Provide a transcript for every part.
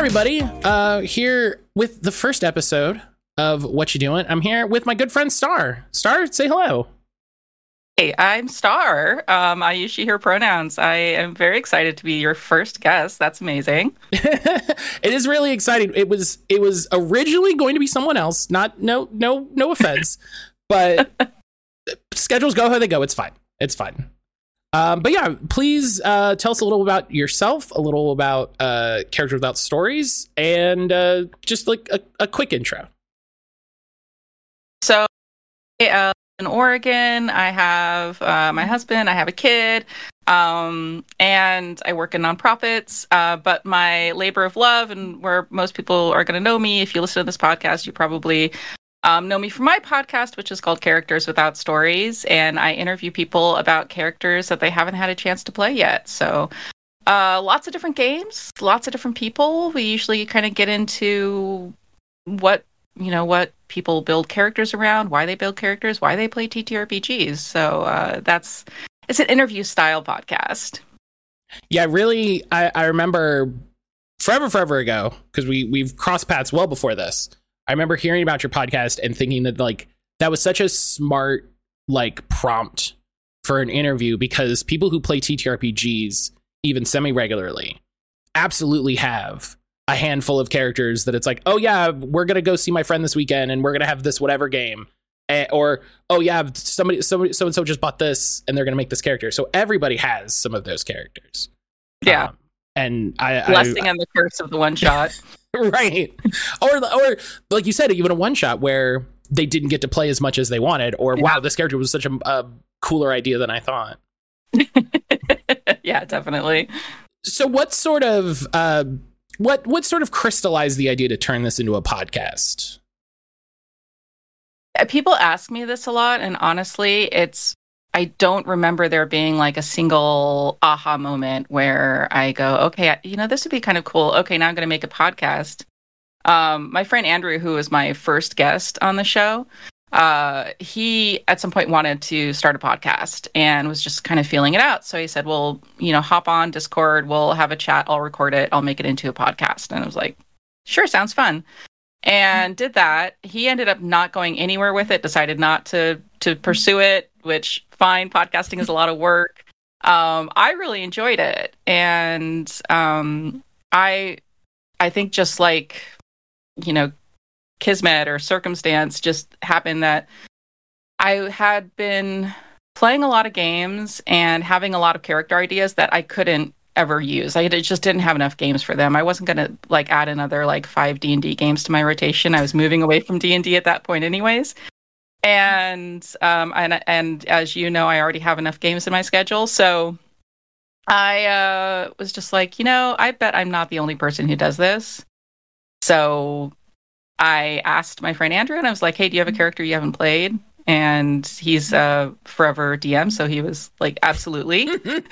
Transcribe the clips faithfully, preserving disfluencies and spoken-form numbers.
everybody. Uh, here with the first episode of What You Doing. I'm here with my good friend Star. Star, say hello. Hey, I'm Star. Um, I use she, her pronouns. I am very excited to be your first guest. That's amazing. It is really exciting. It was it was originally going to be someone else. Not no no no offense, but schedules go how they go. It's fine. It's fine. Um, but yeah, please uh, tell us a little about yourself, a little about uh, Characters Without Stories, and uh, just like a, a quick intro. So, uh, in Oregon, I have uh, my husband, I have a kid, um, and I work in nonprofits. Uh, but my labor of love, and where most people are going to know me, if you listen to this podcast, you probably Um, know me from my podcast, which is called Characters Without Stories, and I interview people about characters that they haven't had a chance to play yet. So uh, lots of different games, lots of different people. We usually kind of get into what, you know, what people build characters around, why they build characters, why they play T T R P Gs. So uh, that's, it's an interview style podcast. Yeah, really, I, I remember forever, forever ago, because we, we've crossed paths well before this. I remember hearing about your podcast and thinking that like that was such a smart like prompt for an interview, because people who play T T R P Gs even semi regularly absolutely have a handful of characters that it's like, oh yeah, we're gonna go see my friend this weekend and we're gonna have this whatever game, eh, or oh yeah, somebody somebody so and so just bought this and they're gonna make this character. So everybody has some of those characters. Yeah, um, and I blessing I, and the curse of the one shot. Right. Or, or like you said, even a one shot where they didn't get to play as much as they wanted, or yeah. wow, this character was such a, a cooler idea than I thought. Yeah, definitely. So what sort of uh, what what sort of crystallized the idea to turn this into a podcast? People ask me this a lot, and honestly, it's I don't remember there being like a single aha moment where I go, okay, you know, this would be kind of cool. Okay, now I'm going to make a podcast. Um, my friend Andrew, who was my first guest on the show, uh, he at some point wanted to start a podcast and was just kind of feeling it out. So he said, well, you know, hop on Discord. We'll have a chat. I'll record it. I'll make it into a podcast. And I was like, sure, sounds fun. And did that. He ended up not going anywhere with it, decided not to to pursue it, which fine, podcasting is a lot of work. Um, I really enjoyed it. And um, I I think just like, you know, kismet or circumstance just happened that I had been playing a lot of games and having a lot of character ideas that I couldn't ever use. I just didn't have enough games for them. I wasn't going to like add another like five D and D games to my rotation. I was moving away from D and D at that point anyways. And um and and as you know, I already have enough games in my schedule. So I uh was just like, you know, I bet I'm not the only person who does this. So I asked my friend Andrew, and I was like, hey, do you have a character you haven't played? And he's a forever D M, so he was like, absolutely.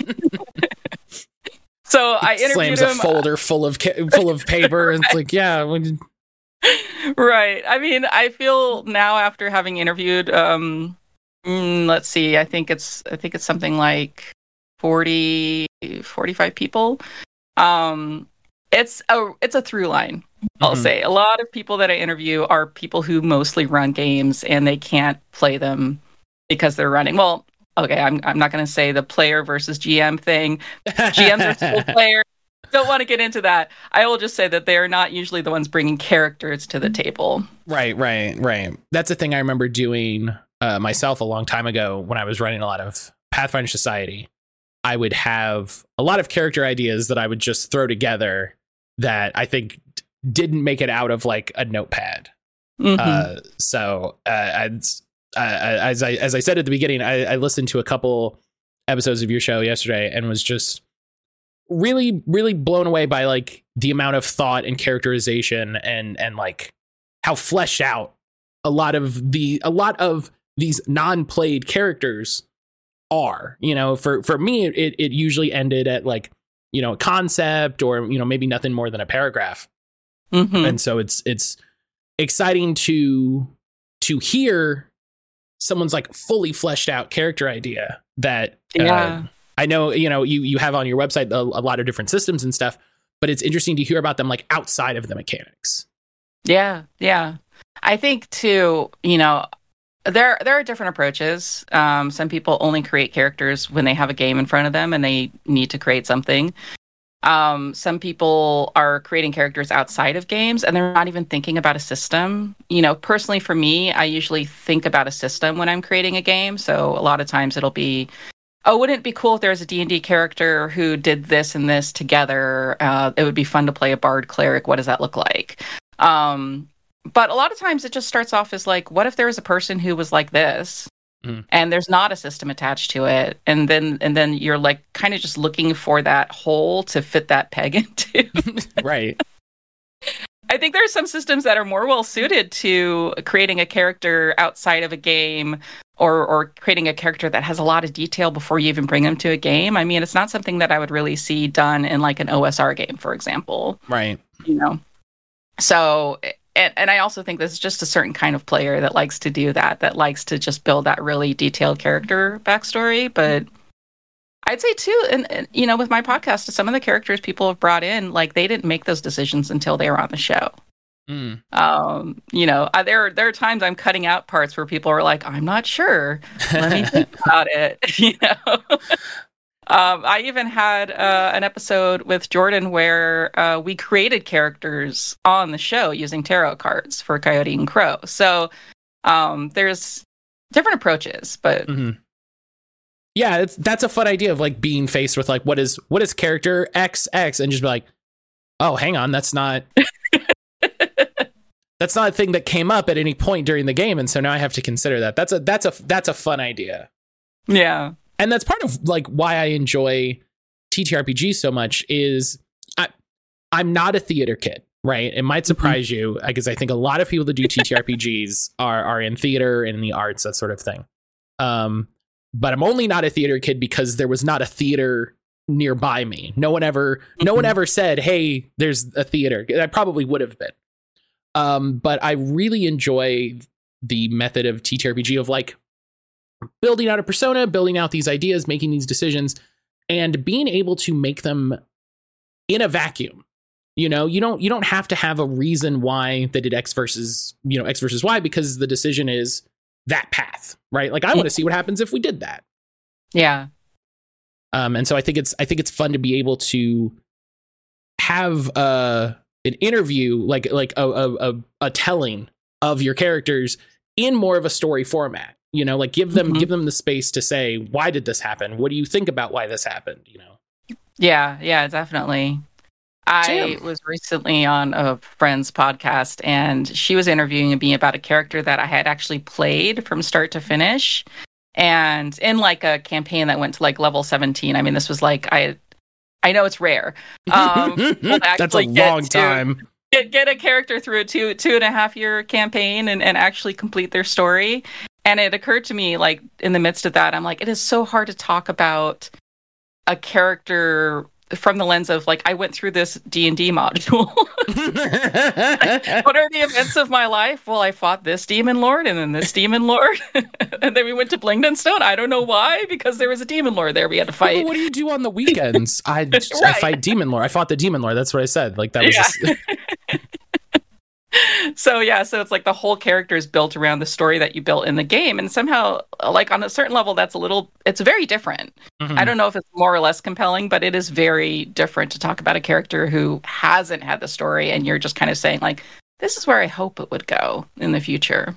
So I interviewed slams him. a folder full of ca- full of paper, and it's like, yeah. When... Right. I mean, I feel now after having interviewed, um, mm, let's see, I think it's I think it's something like forty, forty-five people. Um, it's a it's a through line. I'll mm-hmm. say a lot of people that I interview are people who mostly run games and they can't play them because they're running. Well, okay, I'm I'm not going to say the player versus G M thing. G Ms are still players. Don't want to get into that. I will just say that they are not usually the ones bringing characters to the table. Right, right, right. That's a thing I remember doing uh, myself a long time ago when I was running a lot of Pathfinder Society. I would have a lot of character ideas that I would just throw together that I think didn't make it out of like a notepad. Mm-hmm. Uh, so uh, I'd, uh, as I as I said at the beginning, I, I listened to a couple episodes of your show yesterday and was just really, really blown away by like the amount of thought and characterization and and like how fleshed out a lot of the a lot of these non-played characters are. You know, for for me, it it usually ended at like, you know, a concept or, you know, maybe nothing more than a paragraph. Mm-hmm. And so it's it's exciting to to hear someone's like fully fleshed out character idea that uh, yeah. I know, you know, you you have on your website a, a lot of different systems and stuff, but it's interesting to hear about them like outside of the mechanics. Yeah, yeah. I think too, you know, there there are different approaches. Um, some people only create characters when they have a game in front of them and they need to create something. Um, some people are creating characters outside of games and they're not even thinking about a system. You know, personally for me, I usually think about a system when I'm creating a game. So a lot of times it'll be, oh, wouldn't it be cool if there was a D and D character who did this and this together? Uh, it would be fun to play a bard cleric. What does that look like? Um, but a lot of times it just starts off as like, what if there was a person who was like this? Mm. And there's not a system attached to it. And then and then you're like kind of just looking for that hole to fit that peg into. Right. I think there are some systems that are more well suited to creating a character outside of a game or or creating a character that has a lot of detail before you even bring them to a game. I mean, it's not something that I would really see done in like an O S R game, for example. Right. You know. So And, and I also think there's just a certain kind of player that likes to do that, that likes to just build that really detailed character backstory. But I'd say too, and, and you know, with my podcast, some of the characters people have brought in, like they didn't make those decisions until they were on the show. Mm. Um, you know, I, there there are times I'm cutting out parts where people are like, "I'm not sure. Let me think about it." You know. Um, I even had uh, an episode with Jordan where uh, we created characters on the show using tarot cards for Coyote and Crow. So um, there's different approaches, but mm-hmm. yeah, it's, that's a fun idea of like being faced with like what is what is character X X and just be like, oh, hang on, that's not that's not a thing that came up at any point during the game, and so now I have to consider that. That's a that's a that's a fun idea. Yeah. And that's part of like why I enjoy T T R P G so much is I, I'm not a theater kid, right? It might surprise mm-hmm. you because I think a lot of people that do T T R P Gs are are in theater and in the arts, that sort of thing. Um, but I'm only not a theater kid because there was not a theater nearby me. No one ever, mm-hmm. no one ever said, "Hey, there's a theater." I probably would have been. Um, but I really enjoy the method of T T R P G of like building out a persona, building out these ideas, making these decisions, and being able to make them in a vacuum. You know, you don't you don't have to have a reason why they did X versus, you know, X versus Y because the decision is that path, right? Like I want to see what happens if we did that. Yeah. Um, and so I think it's I think it's fun to be able to have uh, an interview, like like a, a a a telling of your characters in more of a story format. You know, like give them mm-hmm. give them the space to say, why did this happen? What do you think about why this happened? You know? Yeah, yeah, definitely. I Jim. was recently on a friend's podcast and she was interviewing me about a character that I had actually played from start to finish. And in like a campaign that went to like level seventeen. I mean, this was like, I I know it's rare. Um, That's a long time. Get, get a character through a two two and a half year campaign and, and actually complete their story. And it occurred to me, like, in the midst of that, I'm like, it is so hard to talk about a character from the lens of, like, I went through this D and D module. Like, what are the events of my life? Well, I fought this demon lord and then this demon lord. And then we went to Blingdenstone. I don't know why, because there was a demon lord there we had to fight. Well, what do you do on the weekends? I, right. I fight demon lord. I fought the demon lord. That's what I said. Like, that was... Yeah. A... So yeah, so it's like the whole character is built around the story that you built in the game, and somehow, like on a certain level, that's a little, it's very different. Mm-hmm. I don't know if it's more or less compelling, but it is very different to talk about a character who hasn't had the story, and you're just kind of saying like, this is where I hope it would go in the future.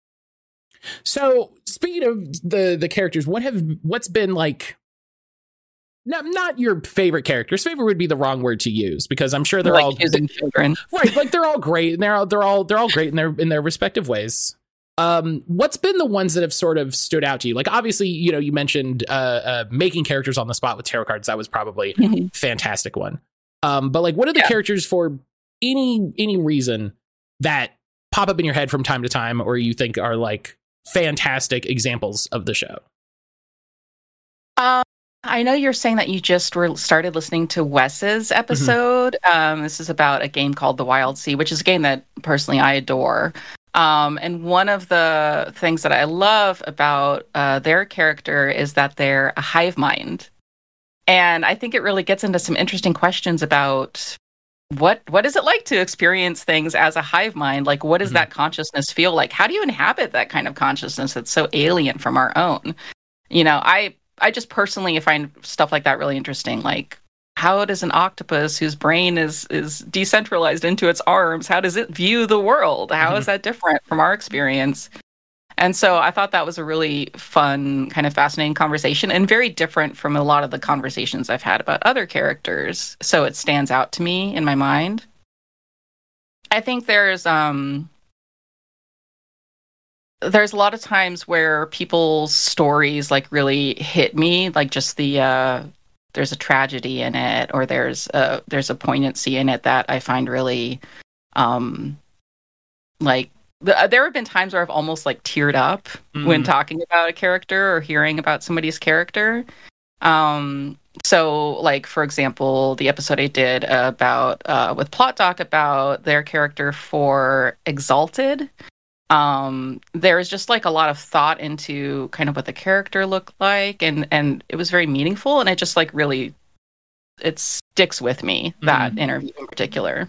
So speaking of the the characters, what have what's been like? Not, not your favorite characters. Favorite would be the wrong word to use because I'm sure they're like all using children, right? Like they're all great and they're all, they're all they're all great in their in their respective ways. Um, what's been the ones that have sort of stood out to you? Like obviously, you know, you mentioned uh, uh making characters on the spot with tarot cards. That was probably mm-hmm. fantastic one. Um, but like, what are the yeah. characters for any any reason that pop up in your head from time to time, or you think are like fantastic examples of the show? Um. I know you're saying that you just were started listening to Wes's episode. Mm-hmm. Um, this is about a game called The Wild Sea, which is a game that personally I adore. Um, and one of the things that I love about uh, their character is that they're a hive mind. And I think it really gets into some interesting questions about what what is it like to experience things as a hive mind? Like, what does mm-hmm. that consciousness feel like? How do you inhabit that kind of consciousness that's so alien from our own? You know, I I just personally find stuff like that really interesting. Like, how does an octopus whose brain is is decentralized into its arms, how does it view the world? How mm-hmm. is that different from our experience? And so I thought that was a really fun, kind of fascinating conversation, and very different from a lot of the conversations I've had about other characters. So it stands out to me in my mind. I think there's um there's a lot of times where people's stories like really hit me, like just the uh there's a tragedy in it, or there's a there's a poignancy in it that I find really um like the, there have been times where I've almost like teared up mm. when talking about a character or hearing about somebody's character. Um, so, like, for example, the episode I did about uh, with Plot Doc about their character for Exalted. Um, there's just like a lot of thought into kind of what the character looked like, and and it was very meaningful, and it just like really it sticks with me, that mm. interview in particular.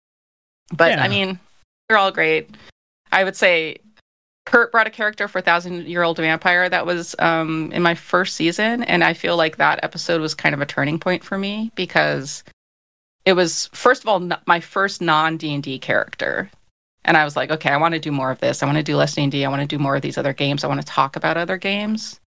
But yeah. I mean, they're all great. I would say Kurt brought a character for Thousand Year Old Vampire that was um, in my first season, and I feel like that episode was kind of a turning point for me because it was, first of all, n- my first non-D and D character. And I was like, okay, I want to do more of this. I want to do less D and D. I want to do more of these other games. I want to talk about other games.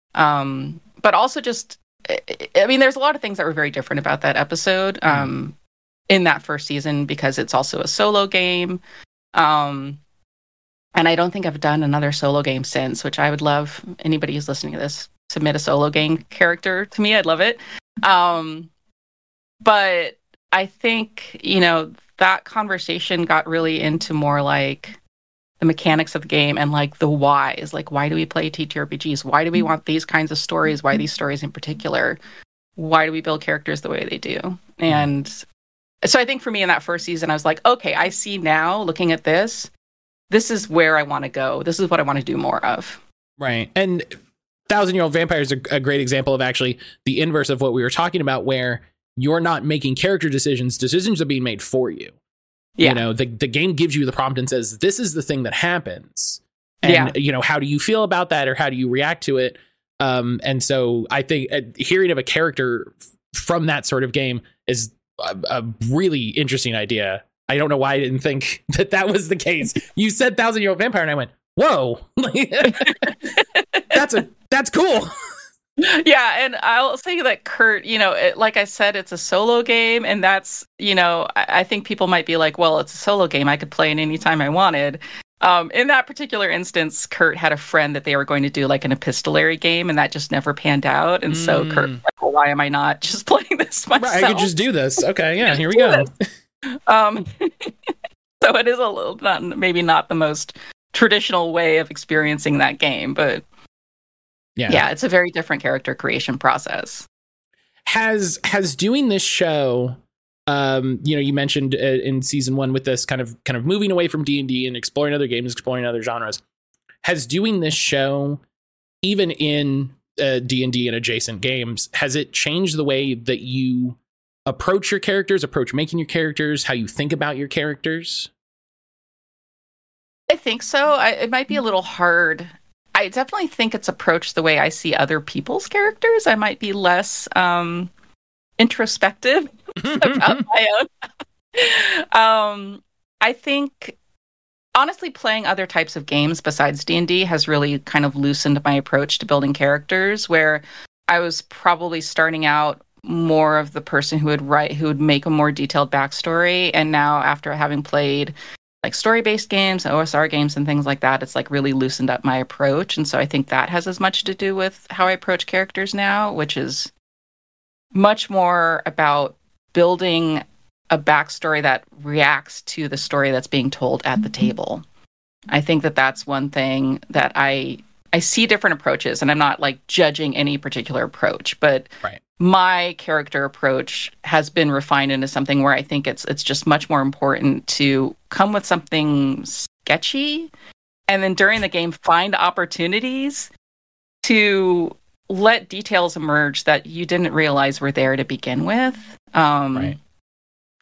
Um, but also just, I mean, there's a lot of things that were very different about that episode um, mm. in that first season because it's also a solo game. Um, and I don't think I've done another solo game since, which I would love. Anybody who's listening to this, submit a solo game character to me. I'd love it. Um, but I think, you know, that conversation got really into more like the mechanics of the game and like the whys. Like, why do we play T T R P Gs? Why do we want these kinds of stories? Why these stories in particular? Why do we build characters the way they do? And so I think for me in that first season, I was like, okay, I see now looking at this, this is where I want to go. This is what I want to do more of. Right. And Thousand Year Old Vampire is a, a great example of actually the inverse of what we were talking about, where you're not making character decisions. Decisions are being made for you. Yeah. You know, the, the game gives you the prompt and says, this is the thing that happens. And, yeah. you know, how do you feel about that, or how do you react to it? Um, and so I think uh, hearing of a character f- from that sort of game is a, a really interesting idea. I don't know why I didn't think that that was the case. You said Thousand Year Old Vampire and I went, whoa, that's a, that's cool. Yeah, and I'll say that Kurt, you know, it, like I said, it's a solo game, and that's, you know, I, I think people might be like, well, it's a solo game. I could play it anytime I wanted. Um, in that particular instance, Kurt had a friend that they were going to do like an epistolary game, and that just never panned out. And mm. so Kurt was like, well, why am I not just playing this myself? Right, I could just do this. Okay, yeah, here we go. um, so it is a little, not, maybe not the most traditional way of experiencing that game, but yeah, yeah, it's a very different character creation process. Has has doing this show, um, you know, you mentioned uh, in season one with this kind of kind of moving away from D and D and exploring other games, exploring other genres. Has doing this show, even in uh, D and D and adjacent games, has it changed the way that you approach your characters, approach making your characters, how you think about your characters? I think so. I, it might be a little hard. I definitely think it's approached the way I see other people's characters. I might be less um, introspective about my own. um, I think, honestly, playing other types of games besides D and D has really kind of loosened my approach to building characters, where I was probably starting out more of the person who would write, who would make a more detailed backstory. And now, after having played like story-based games, O S R games, and things like that, it's like really loosened up my approach. And so I think that has as much to do with how I approach characters now, which is much more about building a backstory that reacts to the story that's being told at the table. I think that that's one thing that I I see different approaches, and I'm not like judging any particular approach, but right. My character approach has been refined into something where I think it's it's just much more important to come with something sketchy, and then during the game find opportunities to let details emerge that you didn't realize were there to begin with. Um, right.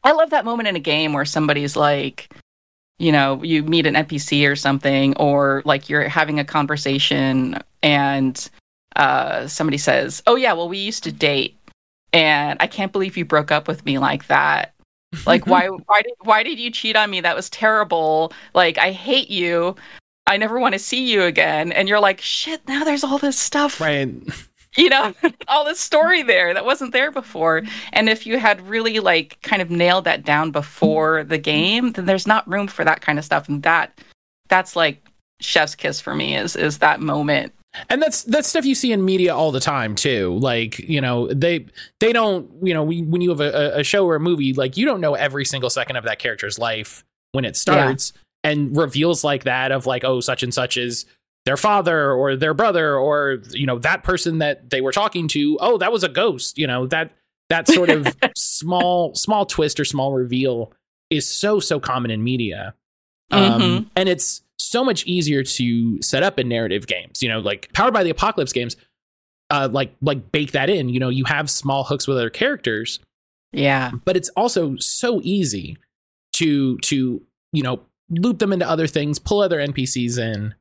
I love that moment in a game where somebody's like, you know, you meet an N P C or something, or like you're having a conversation and uh, somebody says, "Oh yeah, well we used to date, and I can't believe you broke up with me like that. Like why why did why did you cheat on me? That was terrible. Like I hate you. I never want to see you again." And you're like, "Shit, now there's all this stuff." Right. You know, all this story there that wasn't there before. And if you had really like kind of nailed that down before the game, then there's not room for that kind of stuff. And that that's like chef's kiss for me is is that moment. And that's that's stuff you see in media all the time too. Like, you know, they they don't, you know, when you have a, a show or a movie, like you don't know every single second of that character's life when it starts. Yeah. And reveals like that of like, oh, such and such is their father or their brother, or, you know, that person that they were talking to, oh, that was a ghost. You know, that that sort of small small twist or small reveal is so, so common in media. Mm-hmm. Um, and it's so much easier to set up in narrative games, you know, like Powered by the Apocalypse games, uh, like like bake that in. You know, you have small hooks with other characters. Yeah. But it's also so easy to to, you know, loop them into other things, pull other N P Cs in.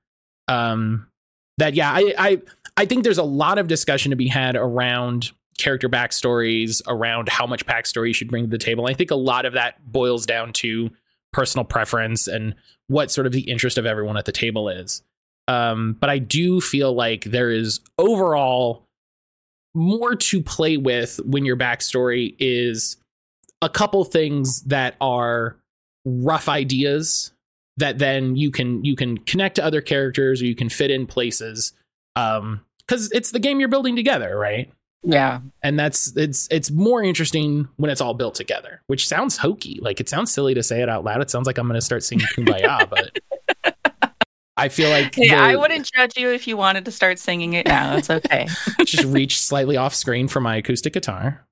Um, that, yeah, I, I, I think there's a lot of discussion to be had around character backstories, around how much backstory you should bring to the table. I think a lot of that boils down to personal preference and what sort of the interest of everyone at the table is. Um, but I do feel like there is overall more to play with when your backstory is a couple things that are rough ideas that then you can you can connect to other characters, or you can fit in places, um because it's the game you're building together, right? Yeah. And that's it's it's more interesting when it's all built together, which sounds hokey. Like, it sounds silly to say it out loud. It sounds like I'm going to start singing Kumbaya, but I feel like hey, the, I wouldn't judge you if you wanted to start singing it now. It's okay. Just reach slightly off screen for my acoustic guitar.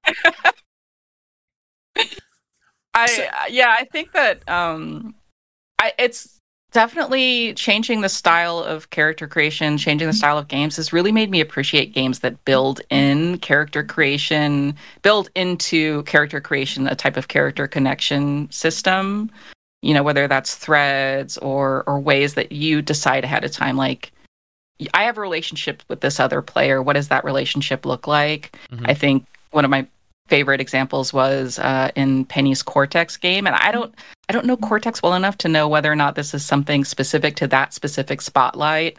I so, yeah, I think that um I, it's definitely changing the style of character creation, changing the style of games has really made me appreciate games that build in character creation, build into character creation a type of character connection system, you know, whether that's threads or or ways that you decide ahead of time, like, I have a relationship with this other player. What does that relationship look like? Mm-hmm. I think one of my favorite examples was uh, in Penny's Cortex game, and I don't, I don't know Cortex well enough to know whether or not this is something specific to that specific spotlight.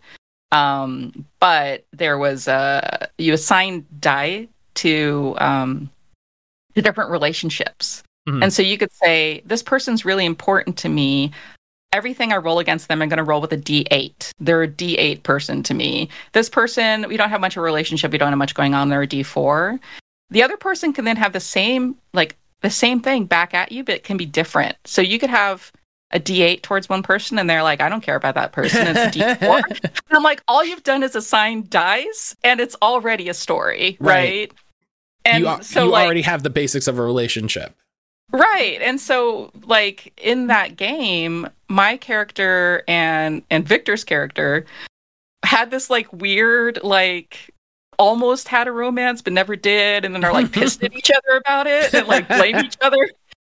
Um, but there was a you assign die to um, to different relationships, mm-hmm. and so you could say this person's really important to me. Everything I roll against them, I'm going to roll with a D eight. They're a D eight person to me. This person, we don't have much of a relationship. We don't have much going on. They're a D four. The other person can then have the same, like the same thing back at you, but it can be different. So you could have a D eight towards one person and they're like, I don't care about that person. It's a D four. And I'm like, all you've done is assign dice and it's already a story, right? right? And you, so you like, already have the basics of a relationship. Right. And so like in that game, my character and and Victor's character had this like weird, like almost had a romance but never did, and then are like pissed at each other about it and like blame each other,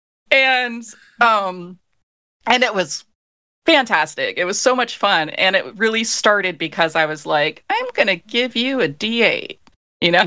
and um and it was fantastic. It was so much fun, and it really started because I was like, I'm gonna give you a D eight, you know.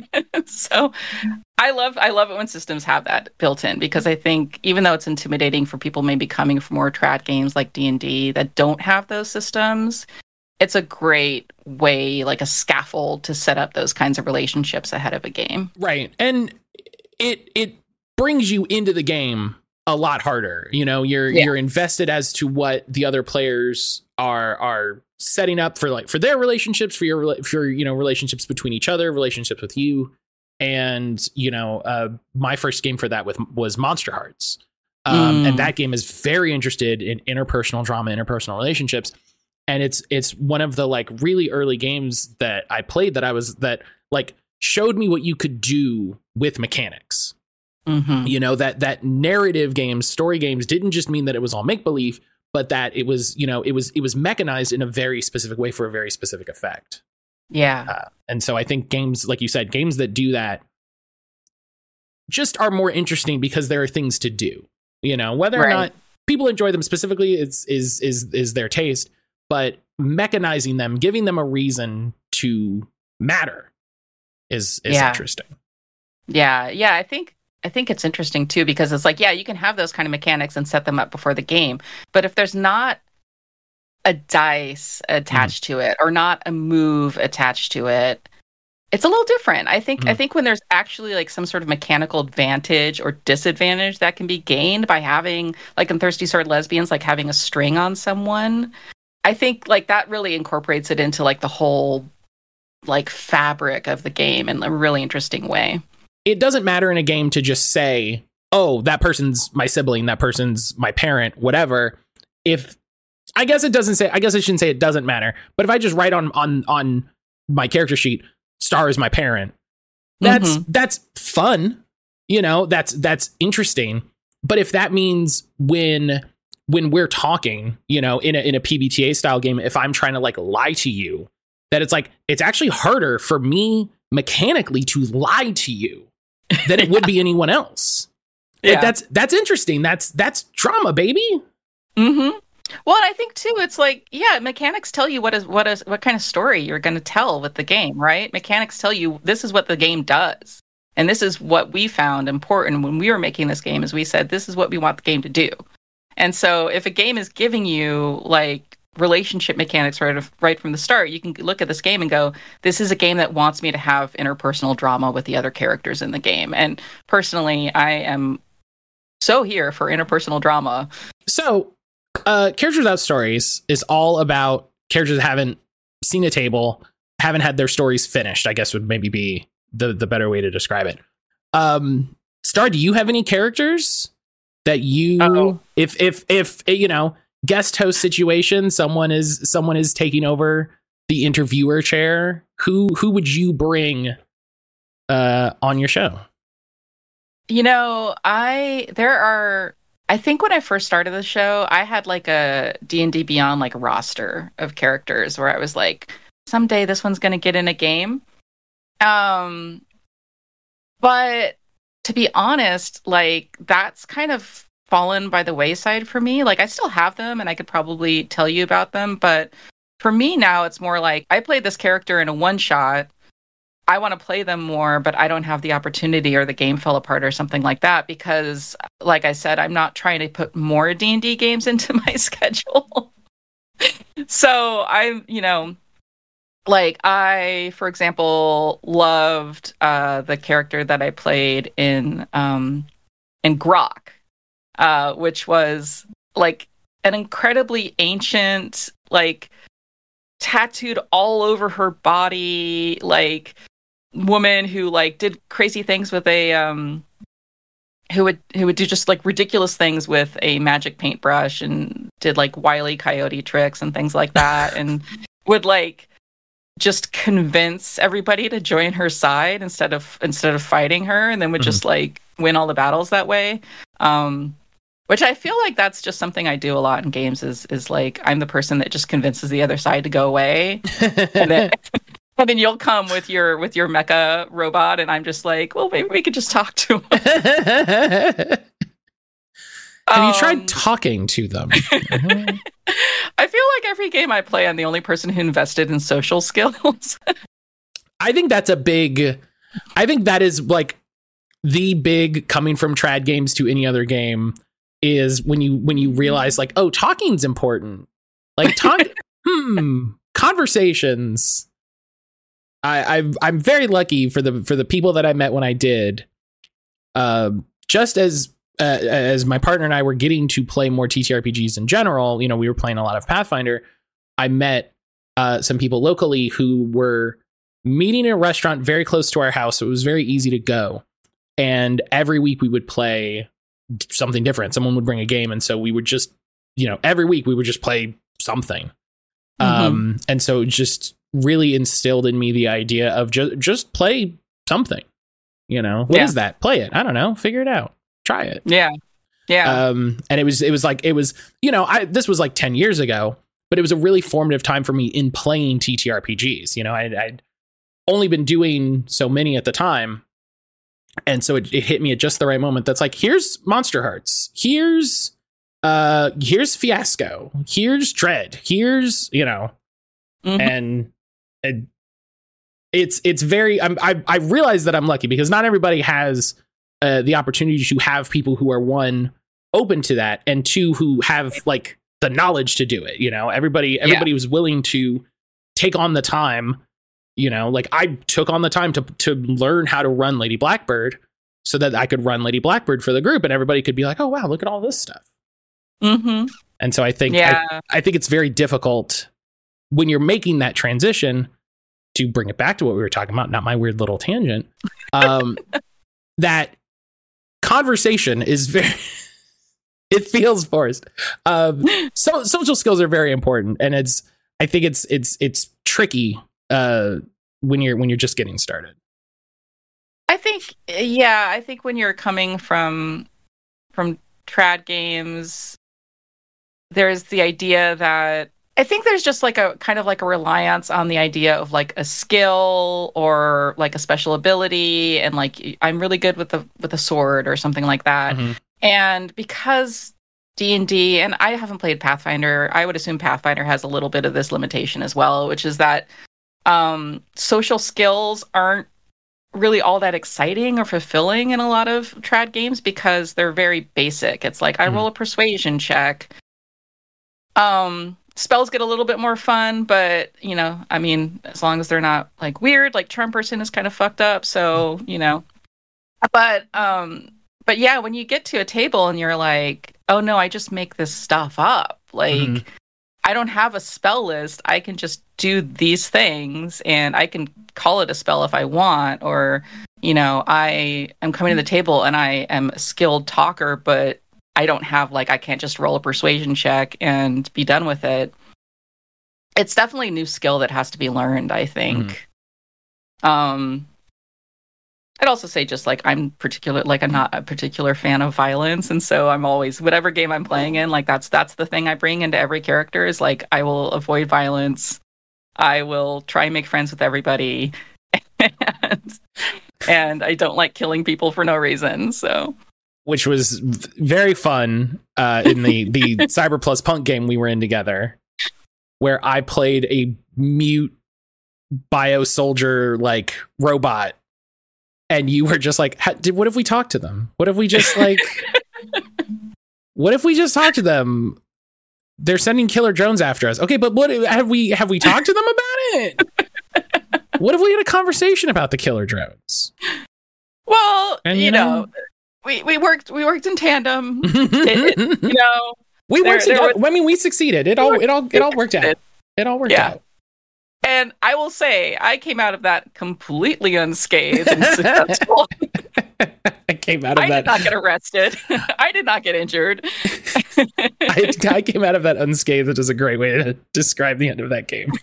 So I love I love it when systems have that built in, because I think even though it's intimidating for people maybe coming from more trad games like D and D that don't have those systems, it's a great way, like a scaffold to set up those kinds of relationships ahead of a game. Right. And it it brings you into the game a lot harder. You know, you're yeah. you're invested as to what the other players are are setting up for, like for their relationships, for your for you know relationships between each other, relationships with you. And, you know, uh, my first game for that with was Monster Hearts. Um, mm. And that game is very interested in interpersonal drama, interpersonal relationships. And it's it's one of the like really early games that I played that I was that like showed me what you could do with mechanics. Mm-hmm. You know, that that narrative games, story games didn't just mean that it was all make believe, but that it was, you know, it was it was mechanized in a very specific way for a very specific effect. Yeah. Uh, and so I think games, like you said, games that do that just are more interesting because there are things to do. You know, whether Right. or not people enjoy them specifically is is is is their taste, but mechanizing them, giving them a reason to matter is is Yeah. interesting. Yeah, yeah, I think I think it's interesting too because it's like, yeah, you can have those kind of mechanics and set them up before the game, but if there's not a dice attached to it or not a move attached to it, it's a little different. I think I Mhm. think when there's actually like some sort of mechanical advantage or disadvantage that can be gained by having, like in Thirsty Sword Lesbians, like having a string on someone, I think like that really incorporates it into like the whole like fabric of the game in a really interesting way. It doesn't matter in a game to just say, oh, that person's my sibling, that person's my parent, whatever. If I guess it doesn't say, I guess I shouldn't say it doesn't matter, but if I just write on on on my character sheet, Star is my parent, that's Mhm. that's fun, you know, that's that's interesting. But if that means when when we're talking, you know, in a in a P B T A style game, if I'm trying to like lie to you, that it's like it's actually harder for me mechanically to lie to you than it would be anyone else. Like, Yeah. that's that's interesting. That's that's drama, baby. Mm-hmm. Well, and I think too, it's like, yeah, mechanics tell you what is what is what kind of story you're going to tell with the game, right? Mechanics tell you this is what the game does, and this is what we found important when we were making this game. Is we said this is what we want the game to do, and so if a game is giving you like relationship mechanics right of, right from the start, you can look at this game and go, this is a game that wants me to have interpersonal drama with the other characters in the game. And personally, I am so here for interpersonal drama. So, uh, Characters Without Stories is all about characters that haven't seen a table, haven't had their stories finished, I guess would maybe be the, the better way to describe it. Um, Star, do you have any characters that you, Uh-oh. if, if, if, you know, guest host situation, someone is, someone is taking over the interviewer chair, who, who would you bring, uh, on your show? You know, I there are I think when I first started the show, I had like a D and D Beyond like roster of characters where I was like, someday this one's going to get in a game. Um but to be honest, like that's kind of fallen by the wayside for me. Like I still have them and I could probably tell you about them, but for me now it's more like I played this character in a one shot. I want to play them more, but I don't have the opportunity or the game fell apart or something like that because, like I said, I'm not trying to put more D and D games into my schedule. So I'm, you know, like I, for example, loved uh, the character that I played in um, in Grok, uh, which was like an incredibly ancient, like tattooed all over her body, like woman who like did crazy things with a um who would who would do just like ridiculous things with a magic paintbrush and did like Wile E. Coyote tricks and things like that and would like just convince everybody to join her side instead of instead of fighting her, and then would Mhm. just like win all the battles that way. Um which I feel like that's just something I do a lot in games is is like I'm the person that just convinces the other side to go away. And then And then you'll come with your with your mecha robot, and I'm just like, well, maybe we could just talk to him. Have Um, you tried talking to them? Mhm. I feel like every game I play, I'm the only person who invested in social skills. I think that's a big, I think that is like the big coming from trad games to any other game is when you, when you realize like, oh, talking's important. Like talk, hmm, conversations. I, I've, I'm very lucky for the for the people that I met when I did. Um, just as uh, as my partner and I were getting to play more T T R P Gs in general, you know, we were playing a lot of Pathfinder. I met uh, some people locally who were meeting in a restaurant very close to our house, so it was very easy to go. And every week we would play something different. Someone would bring a game, and so we would just, you know, every week we would just play something. Mhm. Um, and so it just really instilled in me the idea of just just play something. You know, what Yeah. is that? Play it. I don't know. Figure it out. Try it. Yeah. Yeah. Um, and it was it was like it was, you know, I this was like ten years ago, but it was a really formative time for me in playing T T R P Gs. You know, I, I'd only been doing so many at the time. And so it, it hit me at just the right moment. That's like, here's Monster Hearts. Here's uh here's Fiasco. Here's Dread. Here's, you know, mm-hmm. and, and it's it's very I'm, I I realize that I'm lucky because not everybody has uh, the opportunity to have people who are, one, open to that, and two, who have like the knowledge to do it. You know, everybody everybody yeah. was willing to take on the time. You know, like I took on the time to to learn how to run Lady Blackbird so that I could run Lady Blackbird for the group, and everybody could be like, "Oh wow, look at all this stuff." Mm-hmm. And so I think yeah. I, I think it's very difficult when you're making that transition to bring it back to what we were talking about, not my weird little tangent. Um, that conversation is very. It feels forced. Um, so social skills are very important, and it's. I think it's it's it's tricky. Uh, when you're when you're just getting started. I think yeah, I think when you're coming from from trad games, there's the idea that I think there's just like a kind of like a reliance on the idea of like a skill or like a special ability, and like I'm really good with the with a sword or something like that. Mm-hmm. And because D and D, and I haven't played Pathfinder, I would assume Pathfinder has a little bit of this limitation as well, which is that Um, social skills aren't really all that exciting or fulfilling in a lot of trad games because they're very basic. It's like, I roll a persuasion check. Um, spells get a little bit more fun, but, you know, I mean, as long as they're not, like, weird, like, Charm Person is kind of fucked up, so, you know. But, um, but yeah, when you get to a table and you're like, oh, no, I just make this stuff up. Like, mm-hmm. I don't have a spell list. I can just do these things and I can call it a spell if I want. Or, you know, I am coming to the table and I am a skilled talker, but I don't have like, I can't just roll a persuasion check and be done with it. It's definitely a new skill that has to be learned, I think. Mm. Um, I'd also say just like I'm particular, like I'm not a particular fan of violence, and so I'm always whatever game I'm playing in, like that's that's the thing I bring into every character is like I will avoid violence, I will try and make friends with everybody, and and I don't like killing people for no reason. So, which was very fun uh, in the the Cyber Plus Punk game we were in together, where I played a mute bio soldier like robot. And you were just like, did, what if we talk to them? What if we just like, what if we just talk to them? They're sending killer drones after us. Okay, but what have we, have we talked to them about it? What if we had a conversation about the killer drones? Well, and, you, you know, know, we, we worked, we worked in tandem. it, it, you know, we worked together. I mean, we succeeded. It all, it all, it all worked out. It all worked yeah. out. And I will say, I came out of that completely unscathed and successful. I came out of I that. I did not get arrested. I did not get injured. I, I came out of that unscathed, which is a great way to describe the end of that game.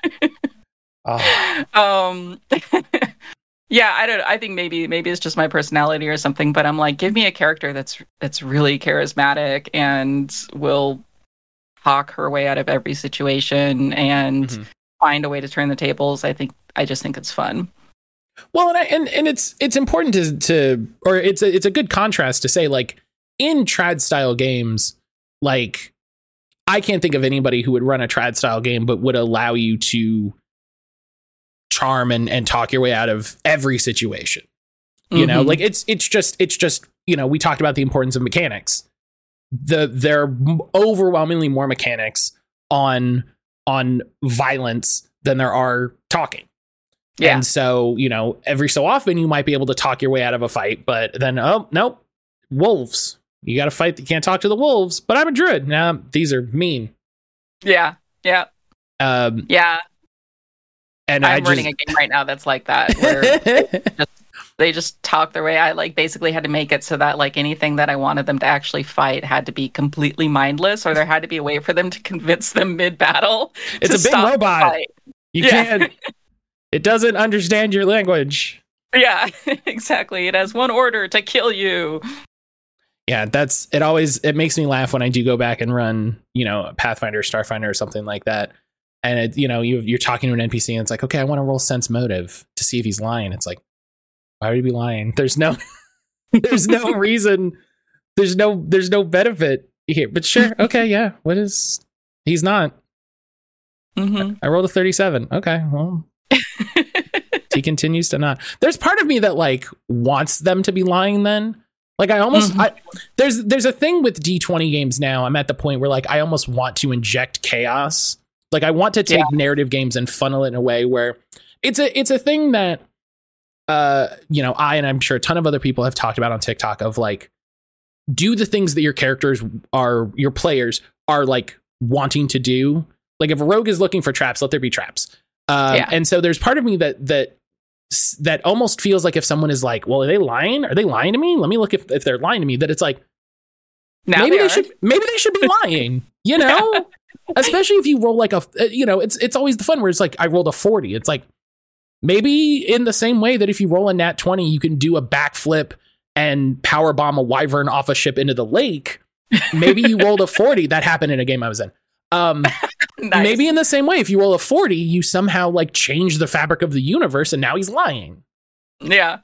oh. Um, yeah, I don't. I think maybe maybe it's just my personality or something. But I'm like, give me a character that's that's really charismatic and will talk her way out of every situation and. Mm-hmm. Find a way to turn the tables. I think I just think it's fun. Well, and I, and and it's it's important to to or it's a it's a good contrast to say like in trad style games, like I can't think of anybody who would run a trad style game but would allow you to charm and and talk your way out of every situation. You mm-hmm. know, like it's it's just it's just you know we talked about the importance of mechanics. The there are overwhelmingly more mechanics on. on violence than there are talking. Yeah. And so, you know, every so often you might be able to talk your way out of a fight, but then, oh, nope, wolves. You got to fight. You can't talk to the wolves, but I'm a druid. Now, these are mean. Yeah. Yeah. Um, yeah. And I'm I just... running a game right now that's like that, where just, they just talk their way. I like basically had to make it so that like anything that I wanted them to actually fight had to be completely mindless, or there had to be a way for them to convince them mid battle. It's a big robot. You yeah. can't. It doesn't understand your language. Yeah, exactly. It has one order to kill you. Yeah, that's it. Always it makes me laugh when I do go back and run, you know, Pathfinder, Starfinder, or something like that. And it, you know, you, you're talking to an N P C, and it's like, okay, I want to roll sense motive to see if he's lying. It's like, Why would he be lying? There's no there's no reason. There's no there's no benefit here. But sure, okay, yeah. What is he's not. Mm-hmm. I rolled a thirty-seven. Okay, well. He continues to not. There's part of me that like wants them to be lying then. Like I almost mm-hmm. I, there's there's a thing with D twenty games now. I'm at the point where like I almost want to inject chaos. Like I want to take yeah. narrative games and funnel it in a way where it's a it's a thing that uh you know, I and I'm sure a ton of other people have talked about on TikTok of like do the things that your characters are your players are like wanting to do. Like if a rogue is looking for traps, let there be traps. Uh, yeah. And so there's part of me that that that almost feels like if someone is like, well, are they lying? Are they lying to me? Let me look if, if they're lying to me. That it's like, now maybe they, they should maybe they should be lying, you know? Especially if you roll like a, you know, it's it's always the fun where it's like I rolled a forty. It's like maybe in the same way that if you roll a nat twenty, you can do a backflip and power bomb a wyvern off a ship into the lake. Maybe you rolled a forty. That happened in a game I was in. Um, nice. Maybe in the same way, if you roll a forty, you somehow like change the fabric of the universe, and now he's lying. Yeah,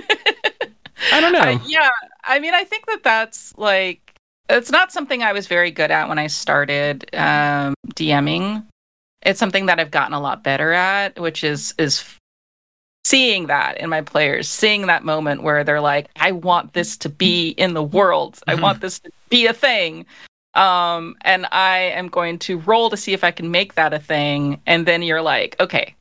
I don't know. I, yeah, I mean, I think that that's like it's not something I was very good at when I started um, DMing. It's something that I've gotten a lot better at, which is is seeing that in my players, seeing that moment where they're like, "I want this to be in the world. Mm-hmm. I want this to be a thing." Um, and I am going to roll to see if I can make that a thing. And then you're like, okay,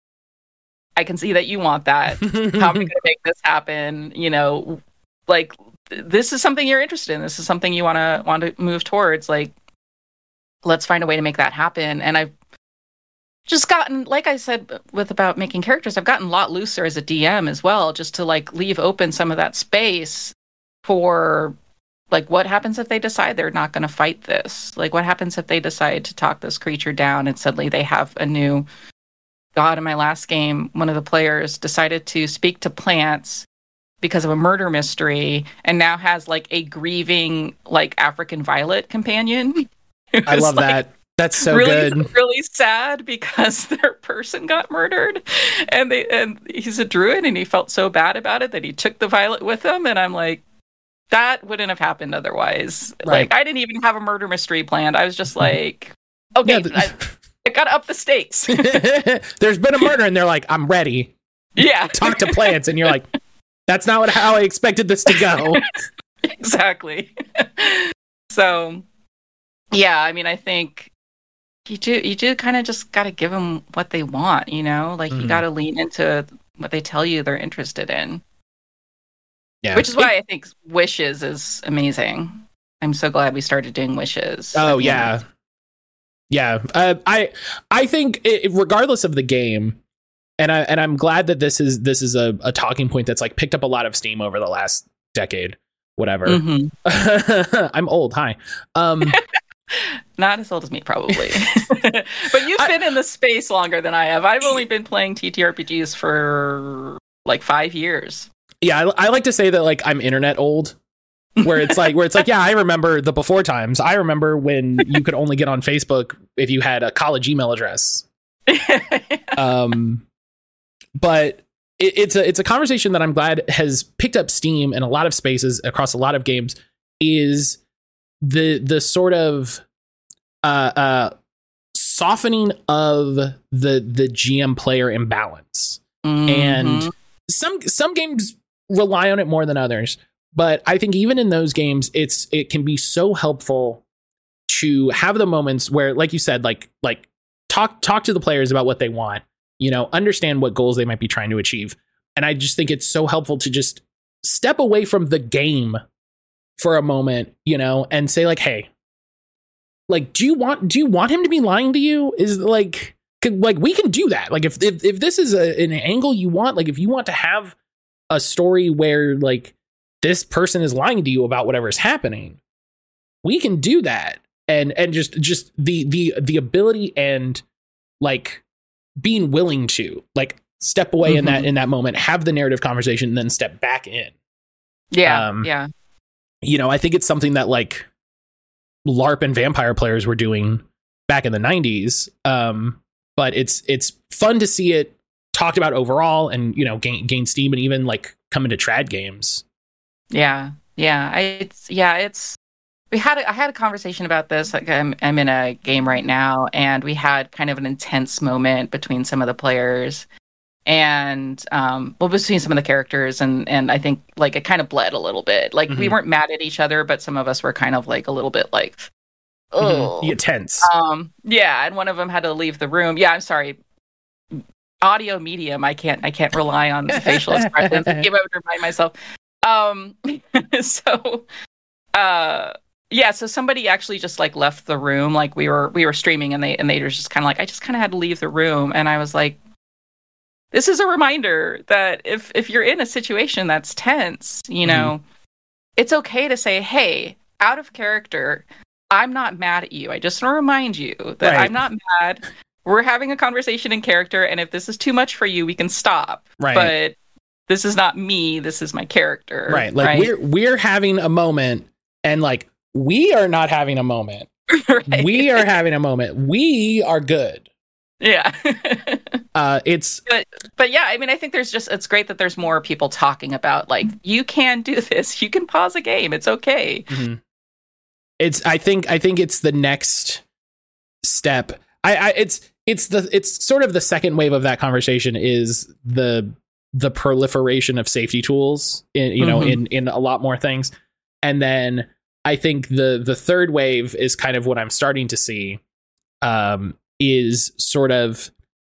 I can see that you want that. How am I going to make this happen? You know, like this is something you're interested in. This is something you want to want to move towards. Like, let's find a way to make that happen. And I've just gotten, like I said, with about making characters, I've gotten a lot looser as a D M as well, just to like leave open some of that space for like, what happens if they decide they're not going to fight this? Like, what happens if they decide to talk this creature down and suddenly they have a new god? In my last game, one of the players decided to speak to plants because of a murder mystery and now has like a grieving, like African violet companion. I love like, that. That's so really, good. Really sad because their person got murdered, and they and he's a druid and he felt so bad about it that he took the violet with him. And I'm like, that wouldn't have happened otherwise. Right. Like, I didn't even have a murder mystery planned. I was just like, okay, yeah, the- I, I gotta up the stakes. There's been a murder, and they're like, I'm ready. Yeah. Talk to plants, and you're like, that's not what, how I expected this to go. Exactly. So, yeah, I mean, I think you do, you do kind of just gotta give them what they want, you know? Like, mm-hmm. you gotta lean into what they tell you they're interested in. Yeah. Which is why I think Wishes is amazing. I'm so glad we started doing Wishes. Oh yeah, yeah. Uh, I I think it, regardless of the game, and I and I'm glad that this is this is a, a talking point that's like picked up a lot of steam over the last decade. Whatever. Mm-hmm. I'm old. Hi. Um, Not as old as me, probably. But you've I, been in the space longer than I have. I've only been playing T T R P Gs for like five years. Yeah, I, I like to say that like I'm internet old, where it's like where it's like yeah, I remember the before times. I remember when you could only get on Facebook if you had a college email address. um, but it, it's a it's a conversation that I'm glad has picked up steam in a lot of spaces across a lot of games. Is the the sort of uh, uh, softening of the the G M player imbalance, mm-hmm. and some some games rely on it more than others, but I think even in those games it's it can be so helpful to have the moments where, like you said, like like talk talk to the players about what they want, you know, understand what goals they might be trying to achieve. And I just think it's so helpful to just step away from the game for a moment, you know, and say like, hey, like do you want do you want him to be lying to you? Is like like we can do that. Like if if, if this is a, an angle you want, like if you want to have a story where like this person is lying to you about whatever's happening, we can do that. And and just just the the the ability and like being willing to like step away mm-hmm. in that in that moment, have the narrative conversation, and then step back in. Yeah. Um, yeah. You know, I think it's something that like LARP and vampire players were doing back in the nineties. Um, but it's it's fun to see it talked about overall, and you know, gain gain steam, and even like come into trad games. Yeah, yeah, I, it's yeah, it's. We had a, I had a conversation about this. Like I'm I'm in a game right now, and we had kind of an intense moment between some of the players, and um, well, between some of the characters, and and I think like it kind of bled a little bit. Like mm-hmm. we weren't mad at each other, but some of us were kind of like a little bit like, oh, mm-hmm. you get tense. Um, yeah, and one of them had to leave the room. Yeah, I'm sorry. Audio medium. I can't I can't rely on facial expressions. I would remind myself. Um, so, uh. Yeah, so somebody actually just like left the room. Like we were we were streaming, and they and they were just kind of like, I just kind of had to leave the room, and I was like, this is a reminder that if if you're in a situation that's tense, you know, mm-hmm. it's okay to say, hey, out of character, I'm not mad at you. I just want to remind you that right. I'm not mad. We're having a conversation in character, and if this is too much for you, we can stop. Right. But this is not me. This is my character. Right. Like right? we're we're having a moment, and like. We are not having a moment. Right. We are having a moment. We are good. Yeah. uh, it's. But, but yeah, I mean, I think there's just, it's great that there's more people talking about like, you can do this. You can pause a game. It's okay. Mm-hmm. It's, I think, I think it's the next step. I, I, it's, it's the, it's sort of the second wave of that conversation is the, the proliferation of safety tools in, you know, mm-hmm. in, in a lot more things. And then, I think the the third wave is kind of what I'm starting to see um, is sort of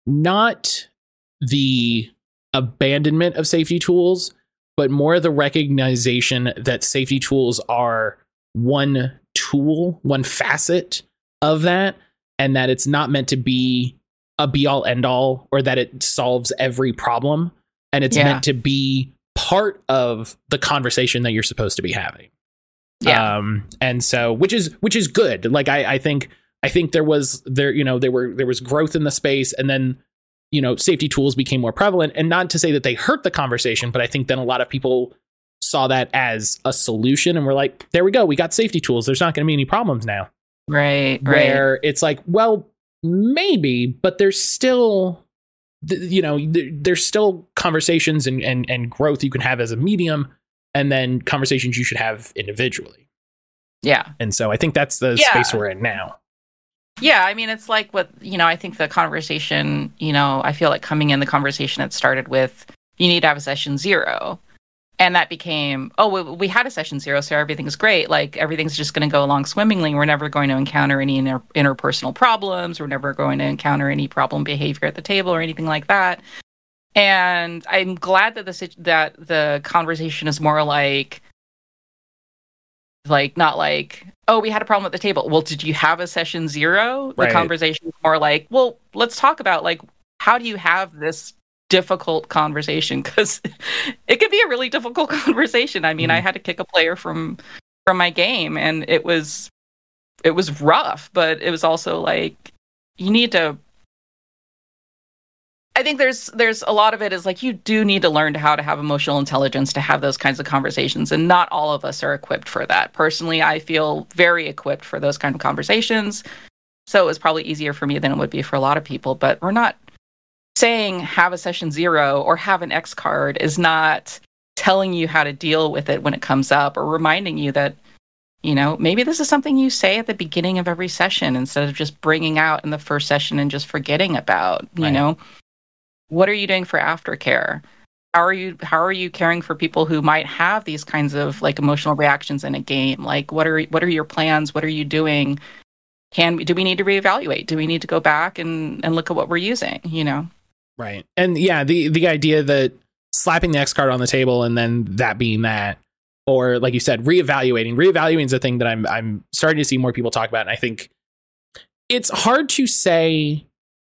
not the abandonment of safety tools, but more the recognition that safety tools are one tool, one facet of that, and that it's not meant to be a be all end all, or that it solves every problem, and it's yeah. meant to be part of the conversation that you're supposed to be having. Yeah. Um, and so, which is, which is good. Like, I, I think, I think there was there, you know, there were, there was growth in the space, and then, you know, safety tools became more prevalent, and not to say that they hurt the conversation, but I think then a lot of people saw that as a solution, and we're like, there we go. We got safety tools. There's not going to be any problems now. Right. Where right. it's like, well, maybe, but there's still, you know, there's still conversations and, and, and growth you can have as a medium, and then conversations you should have individually. Yeah. And so I think that's the yeah. space we're in now. Yeah. I mean, it's like what, you know, I think the conversation, you know, I feel like coming in the conversation, it started with, you need to have a session zero. And that became, oh, we, we had a session zero, so everything's great. Like, everything's just going to go along swimmingly. We're never going to encounter any inter- interpersonal problems. We're never going to encounter any problem behavior at the table or anything like that. And I'm glad that the that the conversation is more like, like not like, oh, we had a problem at the table. Well, did you have a session zero? The right. conversation is more like, well, let's talk about like, how do you have this difficult conversation? Because it can be a really difficult conversation. I mean, mm-hmm. I had to kick a player from from my game, and it was it was rough, but it was also like, you need to. I think there's there's a lot of it is like, you do need to learn how to have emotional intelligence to have those kinds of conversations, and not all of us are equipped for that. Personally, I feel very equipped for those kind of conversations, so it was probably easier for me than it would be for a lot of people. But we're not saying have a session zero or have an X card is not telling you how to deal with it when it comes up, or reminding you that, you know, maybe this is something you say at the beginning of every session instead of just bringing out in the first session and just forgetting about, you right. know. What are you doing for aftercare? How are you how are you caring for people who might have these kinds of like emotional reactions in a game? Like, what are what are your plans? What are you doing? Can we, do we need to reevaluate? Do we need to go back and, and look at what we're using, you know? Right. And yeah, the the idea that slapping the X card on the table and then that being that, or like you said, reevaluating. Reevaluating is a thing that I'm I'm starting to see more people talk about, and I think it's hard to say.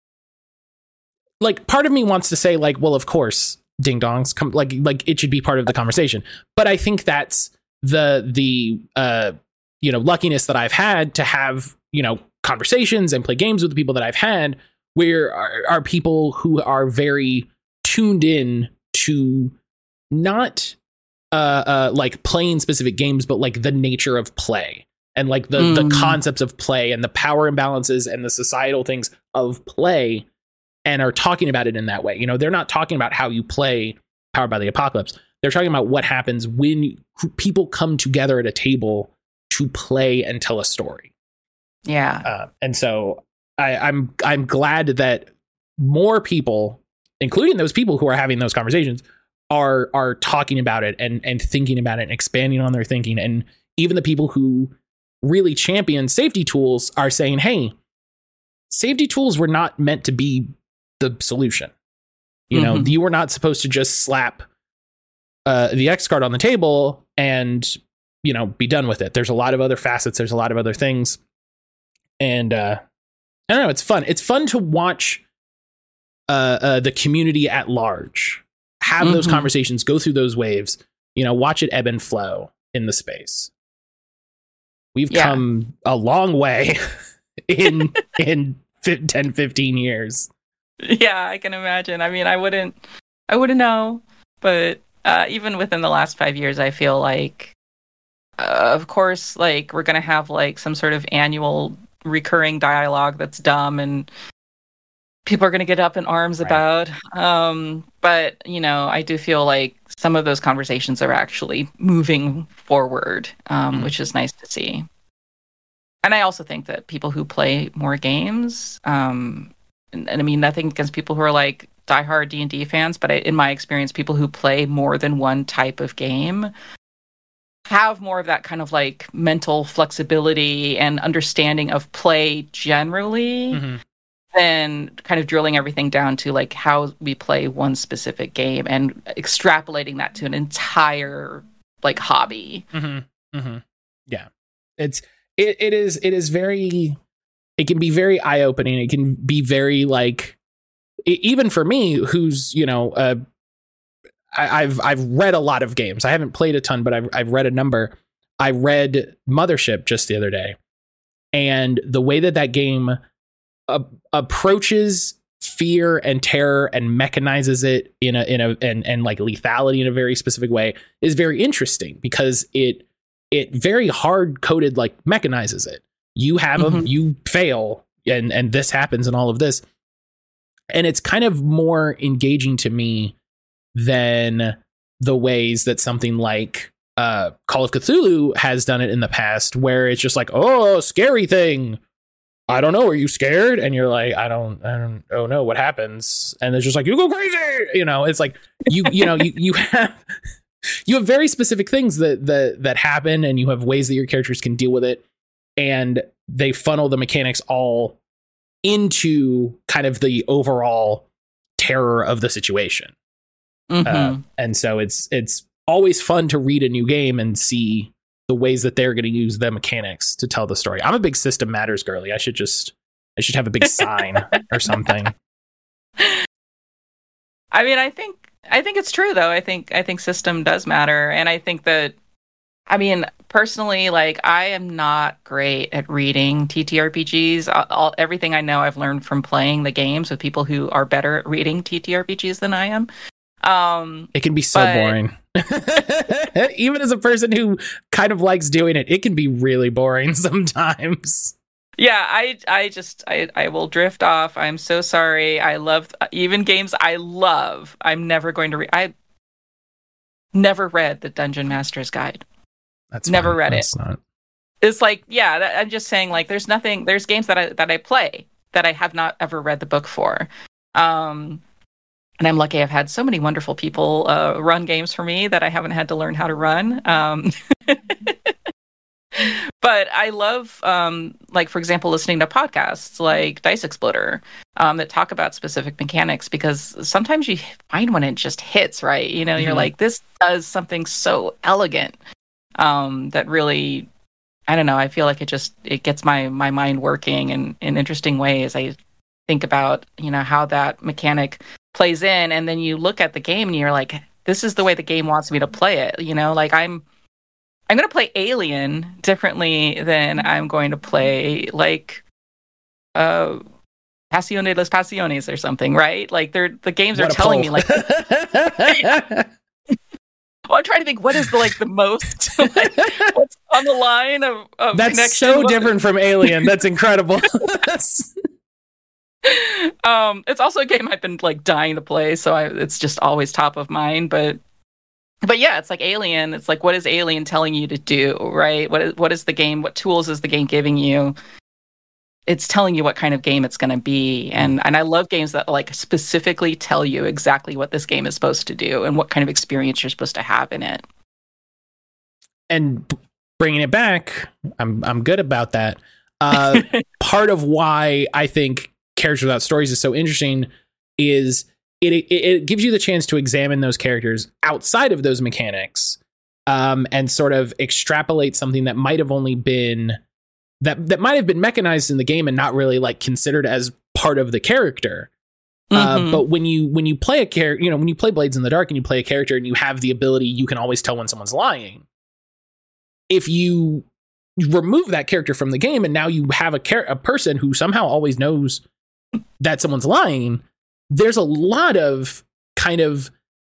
Like, part of me wants to say, like, well, of course, ding dongs come, like, like it should be part of the conversation. But I think that's the the uh, you know, luckiness that I've had to have, you know, conversations and play games with the people that I've had, where are, are people who are very tuned in to not uh, uh like playing specific games, but like the nature of play, and like the mm. the concepts of play, and the power imbalances and the societal things of play. and are talking about it in that way. You know, they're not talking about how you play Powered by the Apocalypse. They're talking about what happens when people come together at a table to play and tell a story. Yeah. Uh, and so I, I'm I'm glad that more people, including those people who are having those conversations, are are talking about it and and thinking about it and expanding on their thinking. And even the people who really champion safety tools are saying, hey, safety tools were not meant to be the solution. You know, mm-hmm. you were not supposed to just slap uh, the X card on the table and, you know, be done with it. There's a lot of other facets. There's a lot of other things. And uh, I don't know. It's fun. It's fun to watch uh, uh, the community at large have mm-hmm. those conversations, go through those waves, you know, watch it ebb and flow in the space. We've yeah. come a long way in in ten, fifteen years. Yeah, I can imagine. I mean, I wouldn't, I wouldn't know, but uh, even within the last five years, I feel like, uh, of course, like we're gonna have like some sort of annual recurring dialogue that's dumb and people are gonna get up in arms right. about. Um, but you know, I do feel like some of those conversations are actually moving forward, um, mm. which is nice to see. And I also think that people who play more games, um, and, and I mean nothing against people who are like diehard D and D fans, but I, in my experience, people who play more than one type of game have more of that kind of like mental flexibility and understanding of play generally mm-hmm. than kind of drilling everything down to like how we play one specific game and extrapolating that to an entire like hobby. Mm-hmm. Mm-hmm. Yeah, it's it, it is it is very. It can be very eye-opening. It can be very like, even for me, who's, you know, uh, I, I've I've read a lot of games. I haven't played a ton, but I've I've read a number. I read Mothership just the other day, and the way that that game uh, approaches fear and terror and mechanizes it in a in a and and like lethality in a very specific way is very interesting because it it very hard coded like mechanizes it. You have mm-hmm. a you fail and and this happens and all of this. And it's kind of more engaging to me than the ways that something like uh, Call of Cthulhu has done it in the past, where it's just like, oh, scary thing. I don't know. Are you scared? And you're like, I don't, I don't, oh no, what happens? And it's just like, you go crazy. You know, it's like, you, you know, you, you have, you have very specific things that, that, that happen, and you have ways that your characters can deal with it. And they funnel the mechanics all into kind of the overall terror of the situation. Mm-hmm. Uh, and so it's it's always fun to read a new game and see the ways that they're going to use the mechanics to tell the story. I'm a big System Matters girly. I should just I should have a big sign or something. I mean, I think I think it's true though. I think I think system does matter, and I think that I mean, personally, like, I am not great at reading T T R P Gs. All, all, everything I know I've learned from playing the games with people who are better at reading T T R P Gs than I am. Um, it can be so but... boring. Even as a person who kind of likes doing it, it can be really boring sometimes. Yeah, I I just, I, I will drift off. I'm so sorry. I love, even games I love, I'm never going to read. I never read the Dungeon Master's Guide. That's never fine. read That's it. Not... It's like, yeah, that, I'm just saying, like, there's nothing, there's games that I that I play that I have not ever read the book for. Um, and I'm lucky I've had so many wonderful people uh, run games for me that I haven't had to learn how to run. Um, but I love, um, like, for example, listening to podcasts like Dice Exploder um, that talk about specific mechanics, because sometimes you find when it just hits, right? You know, mm-hmm. you're like, this does something so elegant. Um, that really, I don't know, I feel like it just, it gets my, my mind working in, in interesting ways. I think about, you know, how that mechanic plays in, and then you look at the game and you're like, this is the way the game wants me to play it. You know, like I'm, I'm going to play Alien differently than I'm going to play like, uh, Pasión de las Pasiones or something, right? Like they're, the games what are telling me like, well, I'm trying to think, what is the like the most like, what's on the line of, of that's connection? So different from Alien. That's incredible. um, it's also a game I've been like dying to play, so I, it's just always top of mind. But but yeah, it's like Alien. It's like, what is Alien telling you to do, right? What is what is the game? What tools is the game giving you? It's telling you what kind of game it's going to be, and and I love games that like specifically tell you exactly what this game is supposed to do and what kind of experience you're supposed to have in it. And bringing it back, I'm I'm good about that. Uh, part of why I think Characters Without Stories is so interesting is it, it it gives you the chance to examine those characters outside of those mechanics, um, and sort of extrapolate something that might have only been that that might have been mechanized in the game and not really like considered as part of the character. Mm-hmm. Uh, but when you when you play a character, you know, when you play Blades in the Dark and you play a character and you have the ability, you can always tell when someone's lying. If you remove that character from the game and now you have a char- a person who somehow always knows that someone's lying, there's a lot of kind of,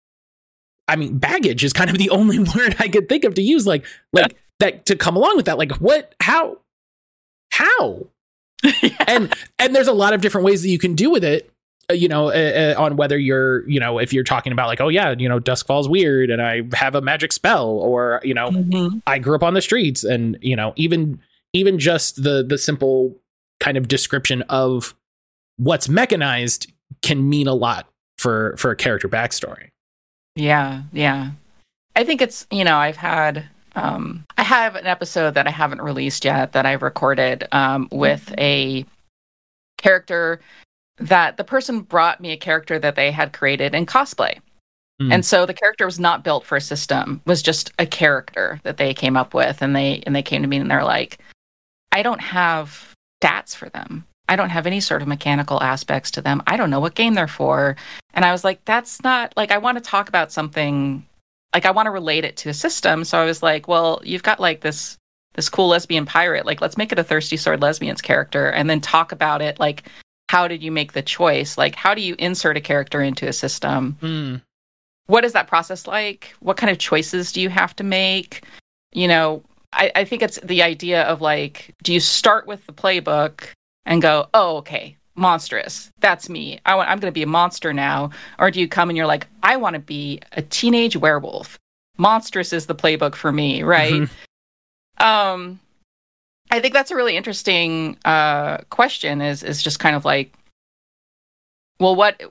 I mean, baggage is kind of the only word I could think of to use, like like that to come along with that. Like, what? How? How? Yeah. And and there's a lot of different ways that you can do with it. You know, uh, uh, on whether you're, you know, if you're talking about like, oh yeah, you know, Dusk Falls weird and I have a magic spell, or, you know, mm-hmm. I grew up on the streets, and, you know, even even just the the simple kind of description of what's mechanized can mean a lot for for a character backstory. Yeah, yeah. I think it's, you know, I've had um I have an episode that I haven't released yet that I've recorded um with a character that the person brought me a character that they had created in cosplay. Mm. And so the character was not built for a system, was just a character that they came up with. And they, and they came to me and they're like, I don't have stats for them. I don't have any sort of mechanical aspects to them. I don't know what game they're for. And I was like, that's not like, I want to talk about something, like I want to relate it to a system. So I was like, well, you've got like this, this cool lesbian pirate. Like, let's make it a Thirsty Sword Lesbians character and then talk about it. Like, how did you make the choice? Like, how do you insert a character into a system? Mm. What is that process like? What kind of choices do you have to make? You know, I, I think it's the idea of like, do you start with the playbook and go, oh, okay, monstrous, that's me. I want, I'm going to be a monster now. Or do you come and you're like, I want to be a teenage werewolf. Monstrous is the playbook for me, right? Mm-hmm. Um, I think that's a really interesting uh, question is, is just kind of like, well, what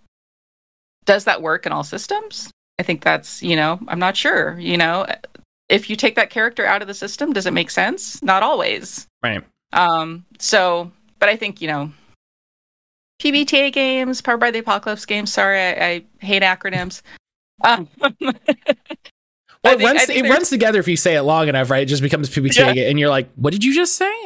does that work in all systems? I think that's, you know, I'm not sure, you know, if you take that character out of the system, does it make sense? Not always. Right. Um, so, but I think, you know, P B T A games, Powered by the Apocalypse games. Sorry, I, I hate acronyms. Um, Well, it, think, runs, it runs together if you say it long enough, right? It just becomes P B T A, yeah. And you're like, what did you just say?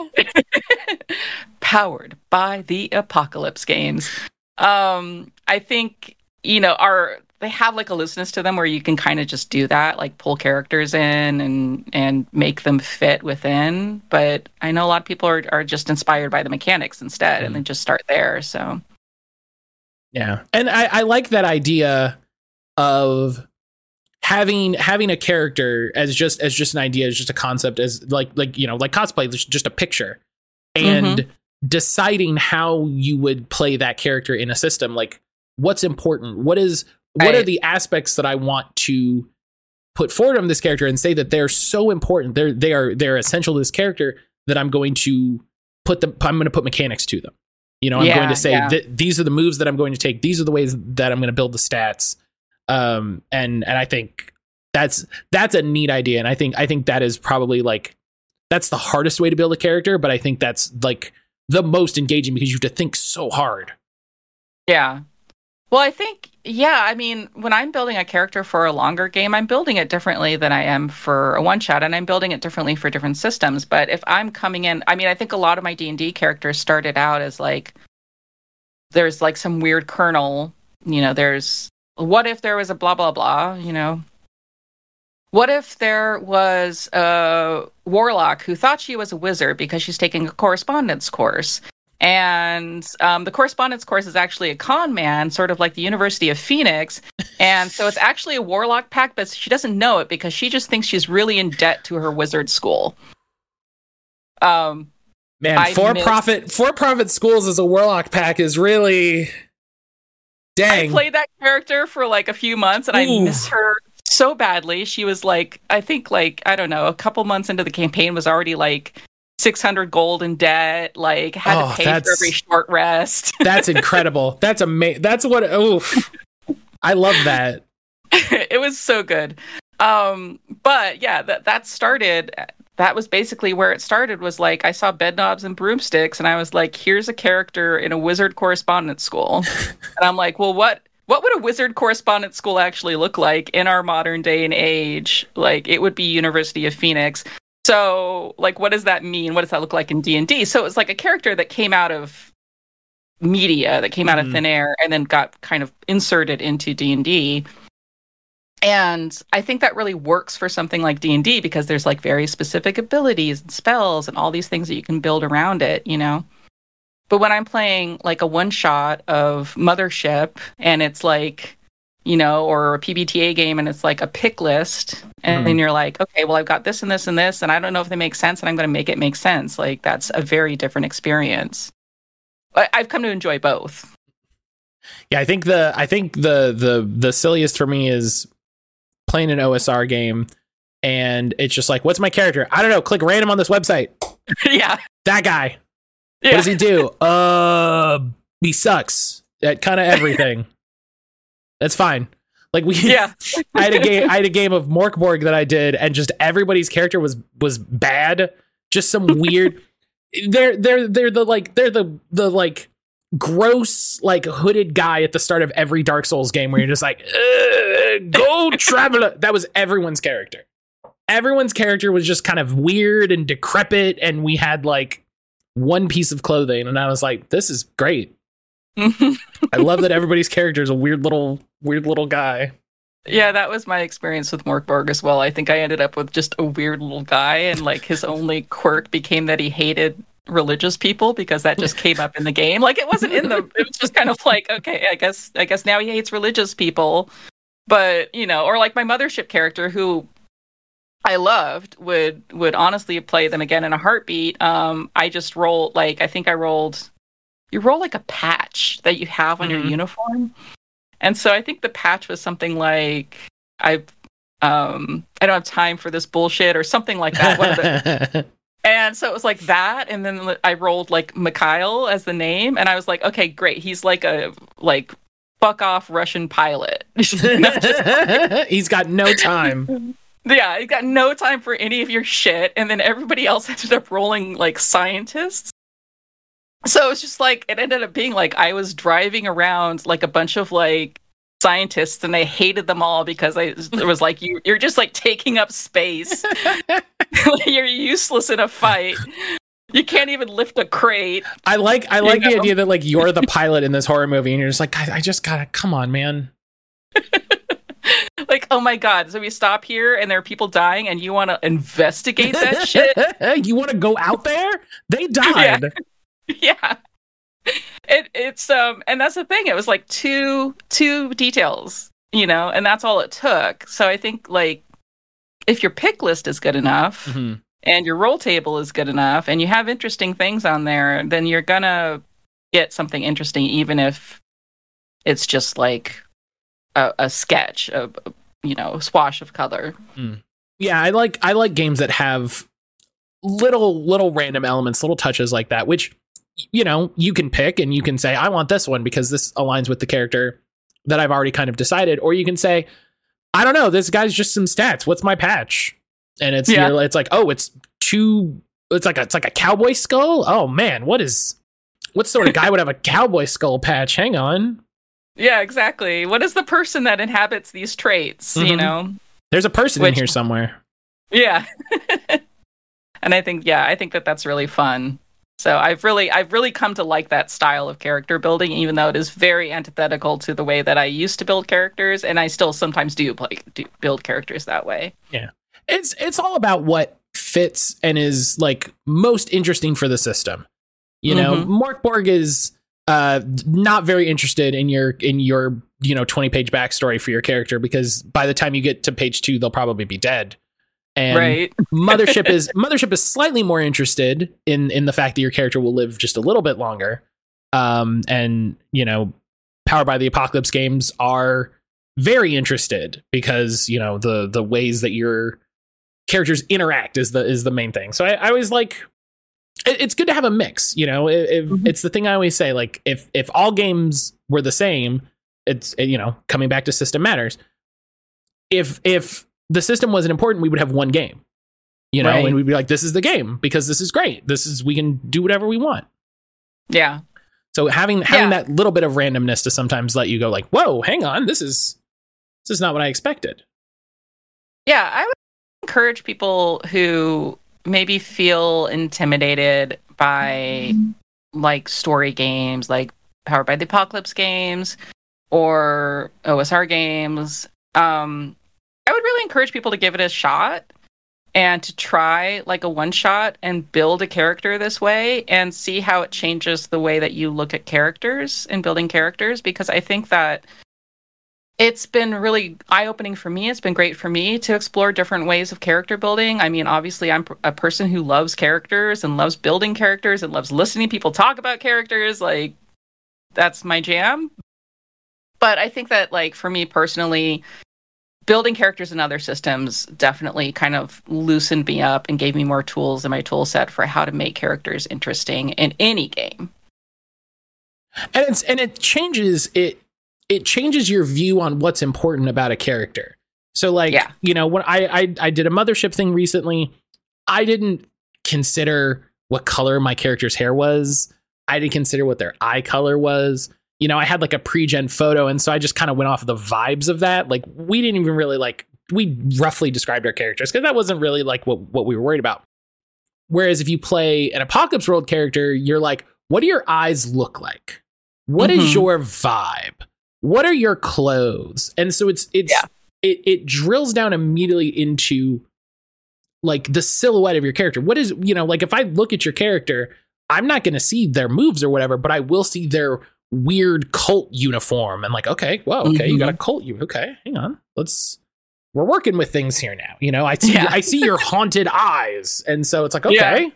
Powered by the Apocalypse games. Um, I think, you know, are they have like a looseness to them where you can kind of just do that, like pull characters in and and make them fit within. But I know a lot of people are, are just inspired by the mechanics instead, mm. and then just start there. So, yeah. And I, I like that idea of having having a character as just as just an idea, as just a concept, as like like you know like cosplay, just a picture, and mm-hmm. deciding how you would play that character in a system. Like, what's important, what is what right. are the aspects that I want to put forward on this character and say that they're so important, they're they are they're essential to this character, that I'm going to put the I'm going to put mechanics to them. You know, I'm yeah, going to say yeah. that these are the moves that I'm going to take, these are the ways that I'm going to build the stats. Um, and, and I think that's, that's a neat idea. And I think, I think that is probably like, that's the hardest way to build a character, but I think that's like the most engaging because you have to think so hard. Yeah. Well, I think, yeah, I mean, when I'm building a character for a longer game, I'm building it differently than I am for a one shot, and I'm building it differently for different systems. But if I'm coming in, I mean, I think a lot of my D and D characters started out as like, there's like some weird kernel, you know, there's, what if there was a blah, blah, blah, you know? What if there was a warlock who thought she was a wizard because she's taking a correspondence course? And um, the correspondence course is actually a con man, sort of like the University of Phoenix. And so it's actually a warlock pact, but she doesn't know it because she just thinks she's really in debt to her wizard school. Um, Man, I for miss- profit for profit schools as a warlock pack is really dang. I played that character for like a few months and Ooh. I miss her so badly. She was like, I think like, I don't know, a couple months into the campaign was already like six hundred gold in debt, like had Oh, to pay that's- for every short rest. That's incredible. That's amazing. That's what oof. I love that. It was so good. Um, but yeah, that that started that was basically where it started, was like I saw Bedknobs and Broomsticks and I was like, here's a character in a wizard correspondence school. And I'm like, well, what what would a wizard correspondence school actually look like in our modern day and age? Like, it would be University of Phoenix. So, like, what does that mean? What does that look like in D and D? So it was like a character that came out of media, that came out Mhm. of thin air, and then got kind of inserted into D and D. And I think that really works for something like D and D because there's like very specific abilities and spells and all these things that you can build around it, you know? But when I'm playing like a one shot of Mothership and it's like, you know, or a P B T A game and it's like a pick list, and Mhm. then you're like, okay, well, I've got this and this and this, and I don't know if they make sense, and I'm going to make it make sense. Like, that's a very different experience. I- I've come to enjoy both. Yeah, I think the I think the the the silliest for me is playing an O S R game and it's just like, what's my character? I don't know. Click random on this website. Yeah. That guy. Yeah. What does he do? Uh, he sucks at kind of everything. That's fine. Like we, Yeah. I had a game. I had a game of Morkborg that I did, and just everybody's character was was bad. Just some weird. They're they're they're the like they're the the like gross like hooded guy at the start of every Dark Souls game where you're just like, go traveler. That was everyone's character. Everyone's character was just kind of weird and decrepit, and we had like one piece of clothing, and I was like, this is great. I love that everybody's character is a weird little weird little guy. Yeah, that was my experience with Morkborg as well. I think I ended up with just a weird little guy, and like his only quirk became that he hated religious people because that just came up in the game. Like, it wasn't in the it was just kind of like, okay, I guess I guess now he hates religious people. But, you know, or like my Mothership character, who I loved, would would honestly play them again in a heartbeat. Um, I just rolled like I think I rolled you roll like a patch that you have on Mhm. your uniform. And so I think the patch was something like I um I don't have time for this bullshit or something like that. One of the, and so it was like that, and then I rolled like Mikhail as the name, and I was like, okay, great. He's like a like fuck off Russian pilot. He's got no time. Yeah, he got no time for any of your shit. And then everybody else ended up rolling like scientists. So it was just like, it ended up being like I was driving around like a bunch of like scientists, and I hated them all because I it was like, you, you're just like taking up space. You're useless in a fight. You can't even lift a crate. I like I like You the know? idea that like you're the pilot in this horror movie, and you're just like, I, I just gotta come on, man. Like, oh my god, so we stop here and there are people dying and you want to investigate that shit? You want to go out there? They died. Yeah. It it's um and that's the thing. It was like two two details, you know, and that's all it took. So I think like if your pick list is good enough Mhm. and your roll table is good enough and you have interesting things on there, then you're gonna get something interesting, even if it's just like a, a sketch, a you know, swash of color. Yeah, I like I like games that have little little random elements, little touches like that, which, you know, you can pick and you can say, I want this one because this aligns with the character that I've already kind of decided. Or you can say, I don't know, this guy's just some stats. What's my patch? And it's Yeah. you're, it's like, oh, it's two. It's like a, it's like a cowboy skull. Oh man, what is what sort of guy would have a cowboy skull patch? Hang on, Yeah, exactly. What is the person that inhabits these traits, you Mhm. know? there's a person in Which- here somewhere. Yeah. And I think, yeah, I think that that's really fun. So I've really, I've really come to like that style of character building, even though it is very antithetical to the way that I used to build characters, and I still sometimes do play, do build characters that way. It's it's all about what fits and is like most interesting for the system. You know, Mhm. Morkborg is uh not very interested in your in your you know twenty page backstory for your character, because by the time you get to page two, they'll probably be dead. And right. Mothership is Mothership is slightly more interested in in the fact that your character will live just a little bit longer. Um, and you know, Powered by the Apocalypse games are very interested because you know the the ways that your characters interact is the is the main thing. So I, I always like it, it's good to have a mix. You know, if, Mhm. it's the thing I always say. Like if if all games were the same, it's you know coming back to system matters. If if the system wasn't important, we would have one game, you know, Right. and we'd be like, this is the game because this is great. This is, we can do whatever we want. Yeah. So having, having Yeah. that little bit of randomness to sometimes let you go like, whoa, hang on. This is, this is not what I expected. Yeah. I would encourage people who maybe feel intimidated by like story games, like Powered by the Apocalypse games or O S R games. Um, I would really encourage people to give it a shot and to try like a one shot and build a character this way and see how it changes the way that you look at characters and building characters. Because I think that it's been really eye-opening for me. It's been great for me to explore different ways of character building. I mean, obviously, I'm a person who loves characters and loves building characters and loves listening to people talk about characters. Like, that's my jam. But I think that, like, for me personally, building characters in other systems definitely kind of loosened me up and gave me more tools in my tool set for how to make characters interesting in any game. And it's, and it changes it, it changes your view on what's important about a character. So like, Yeah. you know, when I, I, I did a Mothership thing recently, I didn't consider what color my character's hair was. I didn't consider what their eye color was. You know, I had like a pre-gen photo, and so I just kind of went off of the vibes of that. Like, we didn't even really like, we roughly described our characters because that wasn't really like what, what we were worried about. Whereas if you play an Apocalypse World character, you're like, what do your eyes look like? What is Mhm. your vibe? What are your clothes? And so it's, it's, Yeah. it, it drills down immediately into like the silhouette of your character. What is, you know, like if I look at your character, I'm not going to see their moves or whatever, but I will see their weird cult uniform and like, okay, well, okay, Mhm. you got a cult. You okay? Hang on, let's. We're working with things here now. You know, I see, Yeah. I see your haunted eyes, and so it's like, okay, Yeah.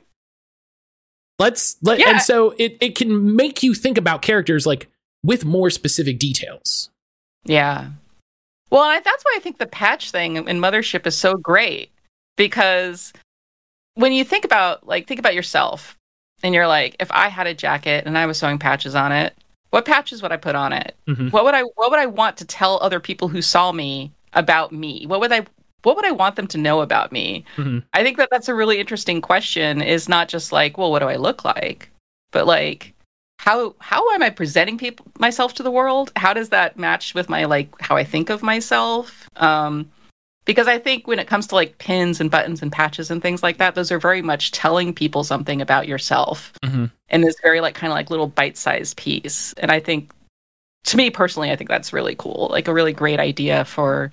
let's let. Yeah. And so it it can make you think about characters like with more specific details. Yeah. Well, I, that's why I think the patch thing in Mothership is so great, because when you think about like think about yourself and you're like, if I had a jacket and I was sewing patches on it, what patches would I put on it? Mhm. What would I what would I want to tell other people who saw me about me? What would I what would I want them to know about me? Mhm. I think that that's a really interesting question, is not just like, well, what do I look like? But like, how how am I presenting people myself to the world? How does that match with my like how I think of myself? Um, because I think when it comes to like pins and buttons and patches and things like that, those are very much telling people something about yourself Mhm. in this very like kind of like little bite-sized piece. And I think, to me personally, I think that's really cool. Like a really great idea for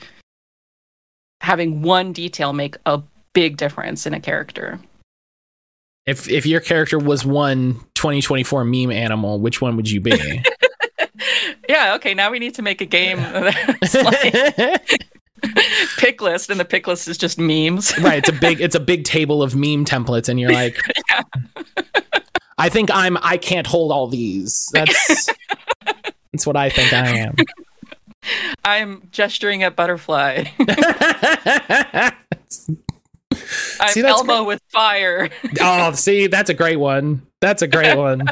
having one detail make a big difference in a character. If if your character was one twenty twenty-four meme animal, which one would you be? Yeah, okay, now we need to make a game that's like pick list, and the pick list is just memes. Right, it's a big it's a big table of meme templates, and you're like, Yeah. I think I'm I can't hold all these. That's that's what I think I am. I'm gesturing at butterfly. I'm See, that's Elmo with fire. Oh, see, that's a great one. That's a great one.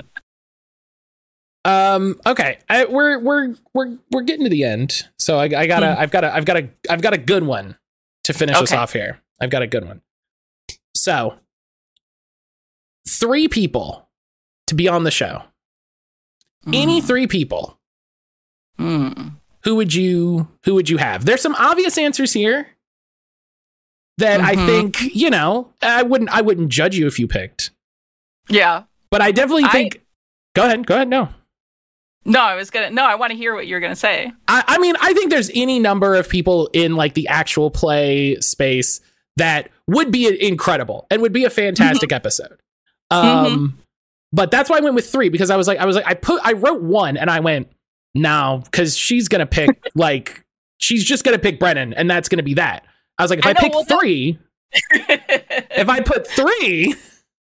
Um. Okay, I, we're we're we're we're getting to the end, so I, I gotta Hmm. I've got a I've got a I've got a good one to finish us Okay. off here. I've got a good one. So, three people to be on the show. Any Mm. three people. Mm. Who would you who would you have? There's some obvious answers here that I Mhm. think, you know, I wouldn't I wouldn't judge you if you picked. Yeah. But I definitely I- think Go ahead. Go ahead. No. No, I was gonna. No, I want to hear what you're gonna say. I, I mean, I think there's any number of people in like the actual play space that would be incredible and would be a fantastic episode. Um, but that's why I went with three, because I was like, I was like, I put, I wrote one and I went, no, because she's gonna pick like she's just gonna pick Brennan, and that's gonna be that. I was like, if I I, know, pick well, that's- three, If I put three.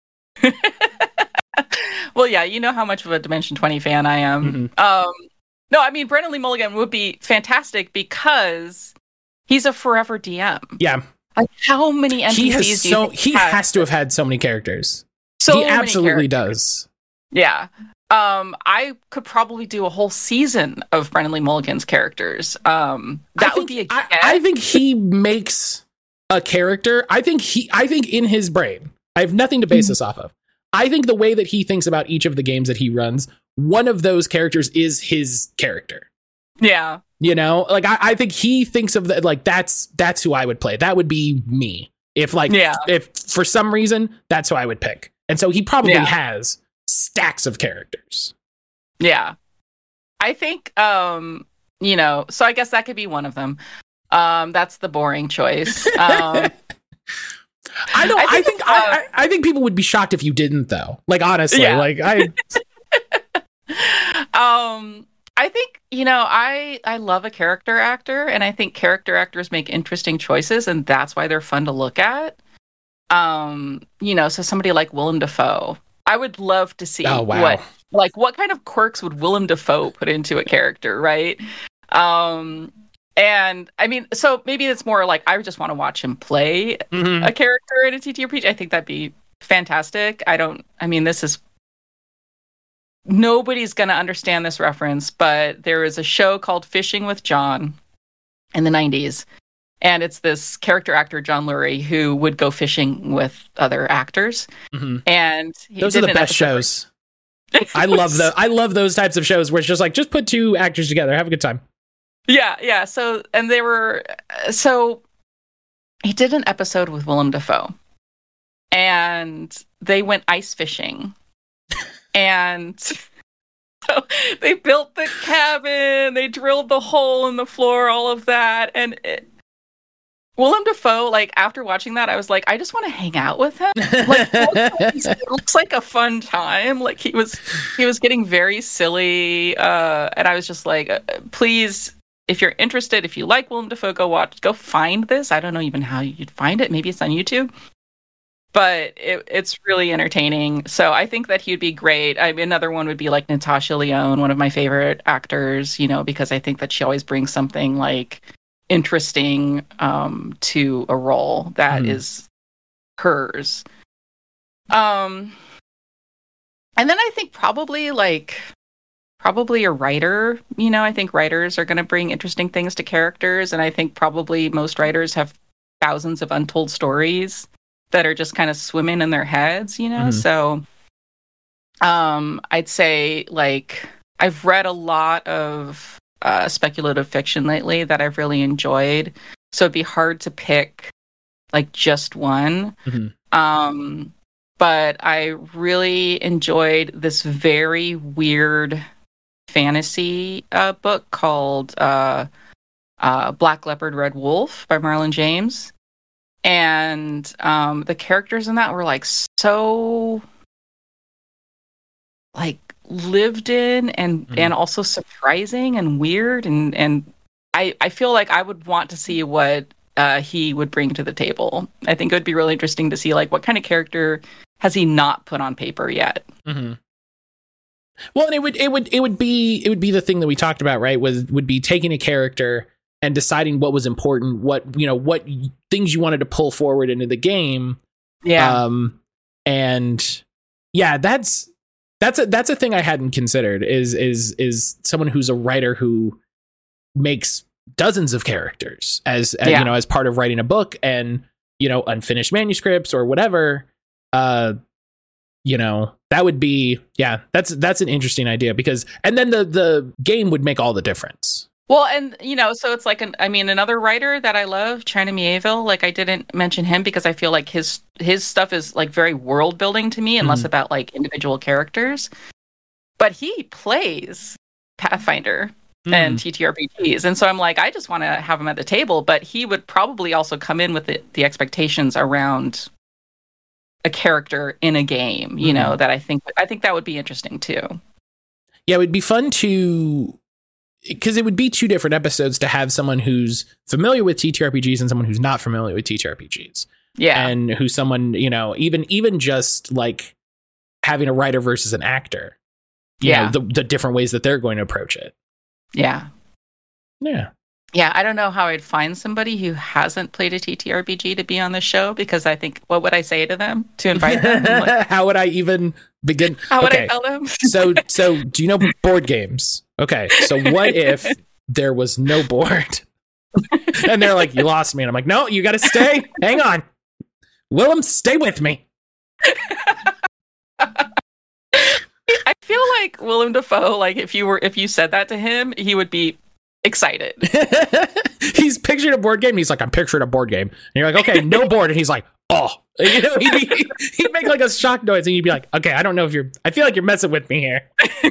Well, yeah, you know how much of a Dimension twenty fan I am. Mm-hmm. Um, no, I mean, Brennan Lee Mulligan would be fantastic because he's a forever D M. Yeah. Like, how many N P Cs he has do you so think he has? has to have had so many characters. So he absolutely many characters. does. Yeah. Um, I could probably do a whole season of Brennan Lee Mulligan's characters. Um, that think, would be a I, I think he makes a character. I think he I think in his brain, I have nothing to base mm-hmm. this off of. I think the way that he thinks about each of the games that he runs, one of those characters is his character. Yeah. You know, like I, I think he thinks of that, like that's that's who I would play. That would be me. If like yeah. if for some reason that's who I would pick. And so he probably yeah. has stacks of characters. Yeah. I think um, you know, so I guess that could be one of them. Um, that's the boring choice. Um I don't. I think. I, think uh, I, I think people would be shocked if you didn't, though. Like honestly, yeah. like I. um, I think you know. I I love a character actor, and I think character actors make interesting choices, and that's why they're fun to look at. Um, you know, so somebody like Willem Dafoe, I would love to see oh, wow. what like what kind of quirks would Willem Dafoe put into a character, right? Um. And I mean, so maybe it's more like I just want to watch him play mm-hmm. a character in a T T R P G. I think that'd be fantastic. I don't, I mean, this is, nobody's going to understand this reference, but there is a show called Fishing with John in the nineties. And it's this character actor, John Lurie, who would go fishing with other actors. Mm-hmm. And he those are the best shows. I love the, I love those types of shows where it's just like, just put two actors together, have a good time. Yeah, yeah. So, and they were, so he did an episode with Willem Dafoe and they went ice fishing. And so they built the cabin, they drilled the hole in the floor, all of that. And it, Willem Dafoe, like after watching that, I was like, I just want to hang out with him. Like, it looks like a fun time. Like he was, he was getting very silly. Uh, and I was just like, uh, please, if you're interested, if you like Willem Dafoe, go watch, go find this. I don't know even how you'd find it. Maybe it's on YouTube, but it, it's really entertaining. So I think that he'd be great. I mean, another one would be like Natasha Lyonne, one of my favorite actors, you know, because I think that she always brings something like interesting um, to a role that mm. is hers. Um, and then I think probably like, Probably a writer, you know, I think writers are going to bring interesting things to characters. And I think probably most writers have thousands of untold stories that are just kind of swimming in their heads, you know? Mm-hmm. So um, I'd say, like, I've read a lot of uh, speculative fiction lately that I've really enjoyed. So it'd be hard to pick, like, just one. Mm-hmm. Um, but I really enjoyed this very weird fantasy uh, book called uh, uh, Black Leopard, Red Wolf by Marlon James. And um, the characters in that were like so like lived in and, mm. and also surprising and weird. And, and I, I feel like I would want to see what uh, he would bring to the table. I think it would be really interesting to see like what kind of character has he not put on paper yet. Mm-hmm. Well, and it would it would it would be it would be the thing that we talked about, right? Was would be taking a character and deciding what was important, what you know, what things you wanted to pull forward into the game. Yeah. Um, and yeah, that's that's a that's a thing I hadn't considered. Is is is someone who's a writer who makes dozens of characters as, as yeah. you know, as part of writing a book, and you know, unfinished manuscripts or whatever. Uh, you know. That would be, yeah, that's that's an interesting idea because, and then the, the game would make all the difference. Well, and, you know, so it's like, an, I mean, another writer that I love, China Mieville, like I didn't mention him because I feel like his his stuff is like very world building to me and mm-hmm. less about like individual characters. But he plays Pathfinder mm-hmm. and T T R P Gs. And so I'm like, I just want to have him at the table, but he would probably also come in with the, the expectations around a character in a game, you mm-hmm. know, that I think I think that would be interesting too. Yeah, it would be fun to, because it would be two different episodes to have someone who's familiar with T T R P Gs and someone who's not familiar with T T R P Gs. Yeah. And who someone, you know, even even just like having a writer versus an actor. You Yeah. know, the, the different ways that they're going to approach it. Yeah. Yeah. Yeah, I don't know how I'd find somebody who hasn't played a T T R P G to be on the show, because I think, what would I say to them to invite them? Like, how would I even begin? how would okay. I tell them? so, so do you know board games? Okay. So what if there was no board? And they're like, you lost me. And I'm like, no, you got to stay. Hang on. Willem, stay with me. I feel like Willem Dafoe, like if you were, if you said that to him, he would be excited. He's pictured a board game. And he's like, I'm picturing a board game. And you're like, okay, no board. And he's like, oh, you know, he'd, be, he'd make like a shock noise, and you'd be like, okay, I don't know if you're, I feel like you're messing with me here.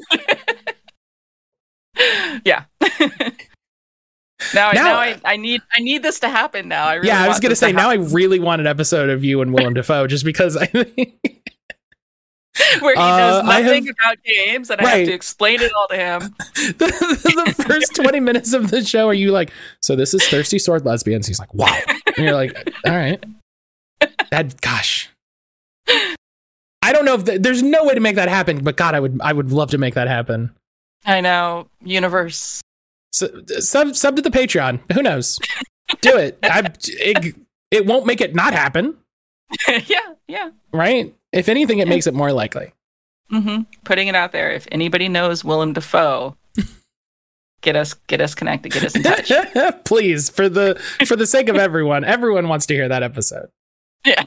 Yeah. now, I, Now- now I, I need, I need this to happen now. I really Yeah, I was want going to this say, now I happen. really want an episode of you and Willem Dafoe, just because I think. Where he Uh, knows I nothing have- about games, and I Right. have to explain it all to him. the, the first twenty minutes of the show, are you like, so this is Thirsty Sword Lesbians? He's like, wow. And you're like, all right. That, gosh. I don't know if the, there's no way to make that happen, but God, I would, I would love to make that happen. I know, universe. So, sub, sub to the Patreon. Who knows? Do it. I, it. It won't make it not happen, yeah, yeah. right? If anything, it makes it more likely. Mm-hmm. Putting it out there. If anybody knows Willem Dafoe, get us, get us connected. Get us in touch. Please, for the for the sake of everyone, everyone wants to hear that episode. Yeah.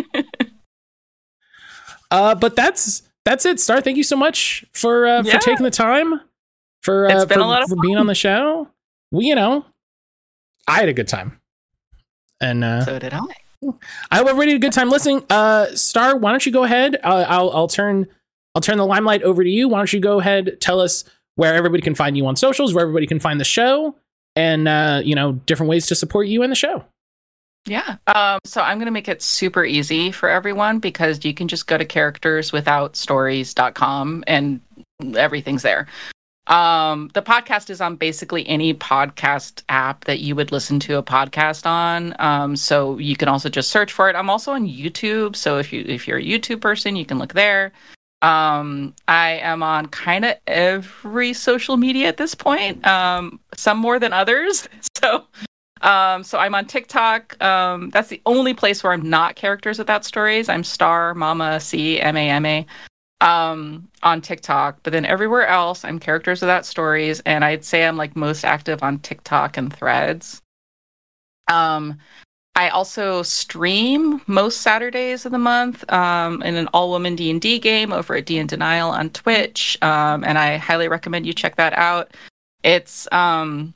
Uh, but that's that's it, Star. Thank you so much for uh, Yeah. for taking the time for uh, It's been for, a lot of for being on the show. We, you know, I had a good time, and uh, So did I. I hope everybody had a good time listening. Uh, Star, why don't you go ahead? Uh, I'll I'll turn I'll turn the limelight over to you. Why don't you go ahead? Tell us where everybody can find you on socials, where everybody can find the show, and uh, you know, different ways to support you and the show. Yeah. Um, so I'm going to make it super easy for everyone, because you can just go to characters without stories dot com and everything's there. Um, the podcast is on basically any podcast app that you would listen to a podcast on. Um, so you can also just search for it. I'm also on YouTube. So if you, if you're a YouTube person, you can look there. Um, I am on kind of every social media at this point. Um, some more than others. So, um, so I'm on TikTok. Um, that's the only place where I'm not characters without stories. I'm Star Mama C M A M A. Um, on TikTok, but then everywhere else, I'm characters without stories, and I'd say I'm like most active on TikTok and Threads. Um, I also stream most Saturdays of the month um, in an all-woman D and D game over at D and Denial on Twitch, um, and I highly recommend you check that out. It's um,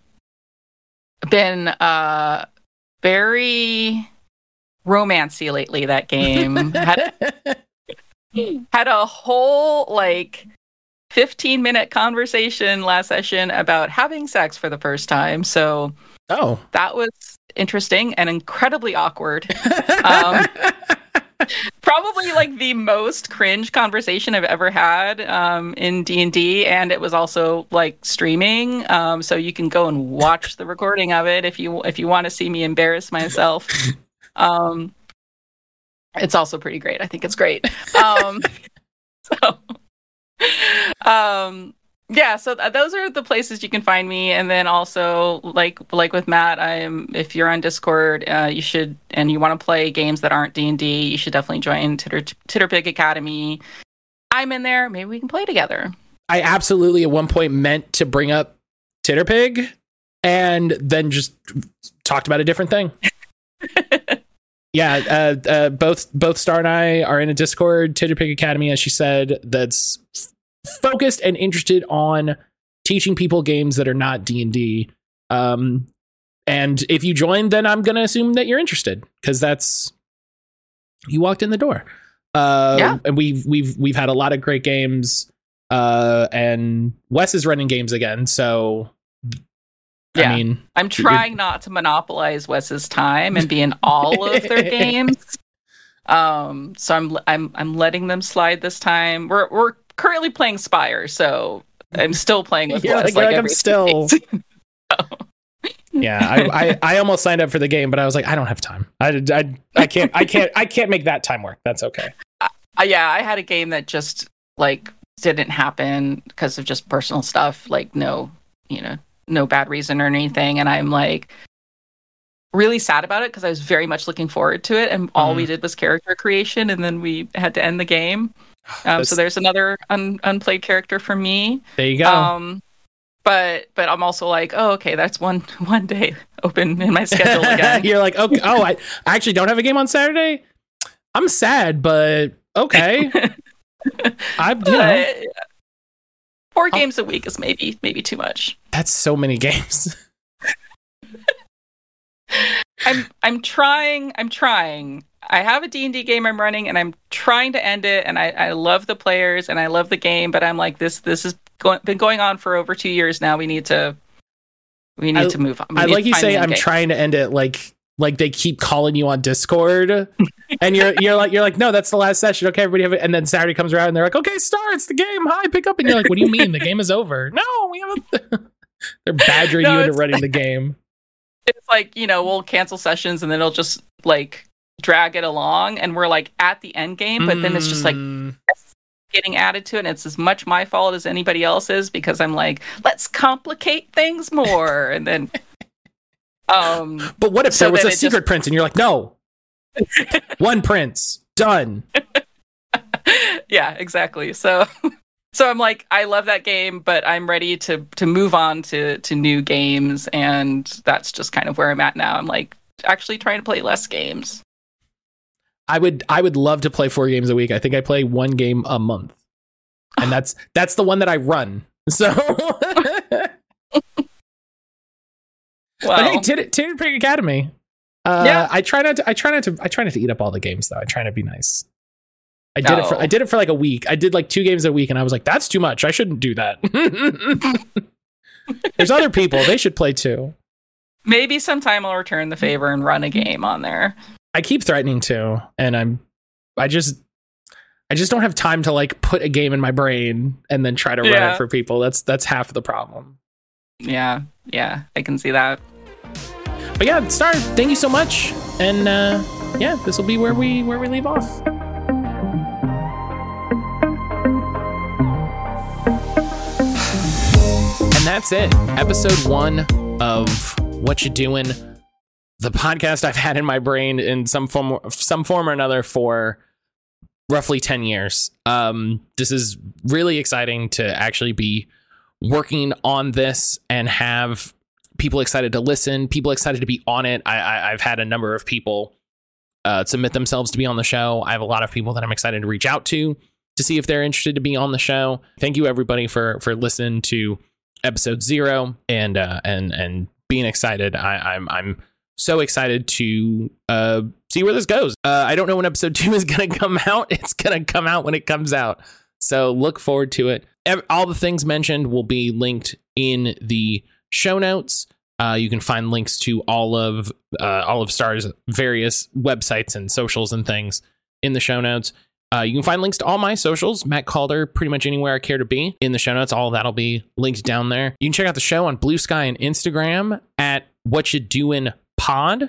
been uh, very romancy lately, that game. Had- Had a whole like fifteen minute conversation last session about having sex for the first time. So Oh, that was interesting and incredibly awkward. Um, probably like the most cringe conversation I've ever had um, in D and D, and it was also like streaming. Um, so you can go and watch the recording of it if you if you want to see me embarrass myself. Um, It's also pretty great. I think it's great. Um, so, um, yeah. So th- those are the places you can find me. And then also, like like with Matt, I'm if you're on Discord, uh, you should, and you want to play games that aren't D and D, you should definitely join Titter Titterpig Academy. I'm in there. Maybe we can play together. I absolutely at one point meant to bring up Titterpig, and then just talked about a different thing. Yeah, uh, uh, both both Star and I are in a Discord, Titterpig Academy, as she said, that's f- focused and interested on teaching people games that are not D and D. Um, and if you join, then I'm going to assume that you're interested, because that's you walked in the door. Uh, Yeah. And we've we've we've had a lot of great games. Uh, and Wes is running games again, so. Yeah. I mean, I'm trying not to monopolize Wes's time and be in all of their games. Um, so I'm I'm I'm letting them slide this time. We're we're currently playing Spire, so I'm still playing with You're Wes. like- you're like, I'm every still- so, Yeah, I, I I almost signed up for the game, but I was like, I don't have time. I, I, I can't I can't I can't make that time work. That's okay. Uh, yeah, I had a game that just like didn't happen because of just personal stuff. Like no, you know, no bad reason or anything, and I'm like really sad about it because I was very much looking forward to it, and all mm. we did was character creation, and then we had to end the game. Um, so there's another un- unplayed character for me. There you go. Um, But but I'm also like, oh, okay, that's one one day open in my schedule again. You're like, okay, oh, I, I actually don't have a game on Saturday. I'm sad, but okay. I you know, four games I'll, a week is maybe maybe too much. That's so many games. I'm I'm trying. I'm trying. I have a D and D game I'm running, and I'm trying to end it. And I, I love the players, and I love the game. But I'm like, this this has go- been going on for over two years now. We need to we need I, to move on. We I like you say I'm game. trying to end it. Like like they keep calling you on Discord, and you're you're like you're like no, that's the last session. Okay, everybody have it. And then Saturday comes around, and they're like, okay, start. It's the game. Hi, pick up. And you're like, what do you mean the game is over? No, we haven't. They're badgering no, you into running the game. It's like, you know, we'll cancel sessions, and then it'll just like drag it along, and we're like at the end game, but mm. then it's just like getting added to it, and it's as much my fault as anybody else's because I'm like, let's complicate things more. And then um but what if so there was a secret just... prince and you're like, no, one prince done. Yeah, exactly. So so I'm like, I love that game, but I'm ready to to move on to to new games, and that's just kind of where I'm at now. I'm like actually trying to play less games. I would I would love to play four games a week. I think I play one game a month. And that's that's the one that I run. So Wow. But hey, Tin Tin Pig Academy. Uh yeah. I try not to I try not to I try not to eat up all the games though. I try to be nice. I did no. it for I did it for like a week. I did like two games a week, and I was like, that's too much. I shouldn't do that. There's other people. They should play too. Maybe sometime I'll return the favor and run a game on there. I keep threatening to, and I'm, I just, I just don't have time to like put a game in my brain and then try to yeah. run it for people. That's that's half the problem. Yeah, yeah, I can see that. But yeah, Star, thank you so much, and uh, yeah, this will be where we where we leave off. And that's it. Episode one of What You Doing. The podcast I've had in my brain in some form, some form or another for roughly ten years. Um, this is really exciting to actually be working on this and have people excited to listen, people excited to be on it. I, I, I've had a number of people uh, submit themselves to be on the show. I have a lot of people that I'm excited to reach out to to see if they're interested to be on the show. Thank you, everybody, for for listening to episode zero and uh, and and being excited. I, I'm I'm. So excited to uh, see where this goes. Uh, I don't know when episode two is going to come out. It's going to come out when it comes out. So look forward to it. All the things mentioned will be linked in the show notes. Uh, you can find links to all of uh, all of Star's various websites and socials and things in the show notes. Uh, you can find links to all my socials, Matt Calder, pretty much anywhere I care to be in the show notes. All of that'll be linked down there. You can check out the show on Blue Sky and Instagram at What You Doing Pod.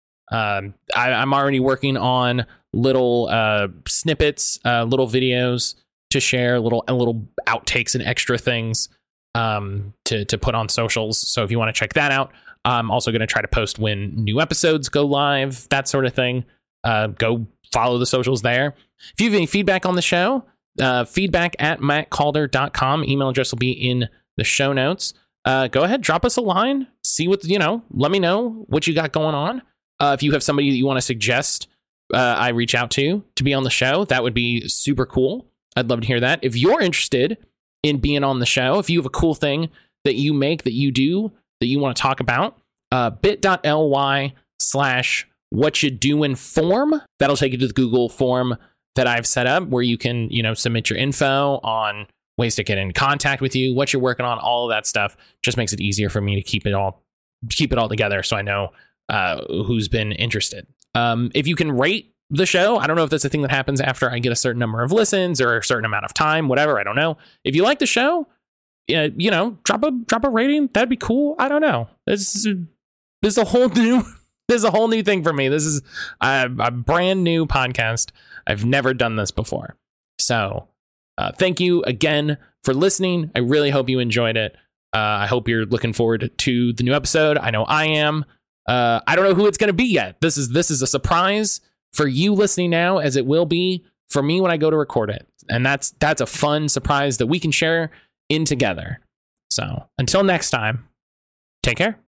Um, I, I'm already working on little uh, snippets, uh, little videos to share, little little outtakes and extra things um, to to put on socials. So if you want to check that out, I'm also going to try to post when new episodes go live, that sort of thing. Uh, go follow the socials there. If you have any feedback on the show, uh, feedback at matt calder dot com. Email address will be in the show notes. Uh, go ahead, drop us a line. See what, you know, let me know what you got going on. Uh, if you have somebody that you want to suggest uh, I reach out to to be on the show, that would be super cool. I'd love to hear that. If you're interested in being on the show, if you have a cool thing that you make, that you do, that you want to talk about, uh, bit.ly slash what you doing form. That'll take you to the Google form that I've set up where you can, you know, submit your info on ways to get in contact with you, what you're working on, all of that stuff. Just makes it easier for me to keep it all keep it all together so I know uh, who's been interested. Um, if you can rate the show, I don't know if that's a thing that happens after I get a certain number of listens or a certain amount of time, whatever, I don't know. If you like the show, uh, you know, drop a drop a rating. That'd be cool. I don't know. It's This is a whole new, this is a whole new thing for me. This is a, a brand new podcast. I've never done this before. So uh, thank you again for listening. I really hope you enjoyed it. Uh, I hope you're looking forward to the new episode. I know I am. Uh, I don't know who it's going to be yet. This is this is a surprise for you listening now, as it will be for me when I go to record it. And that's that's a fun surprise that we can share in together. So until next time, take care.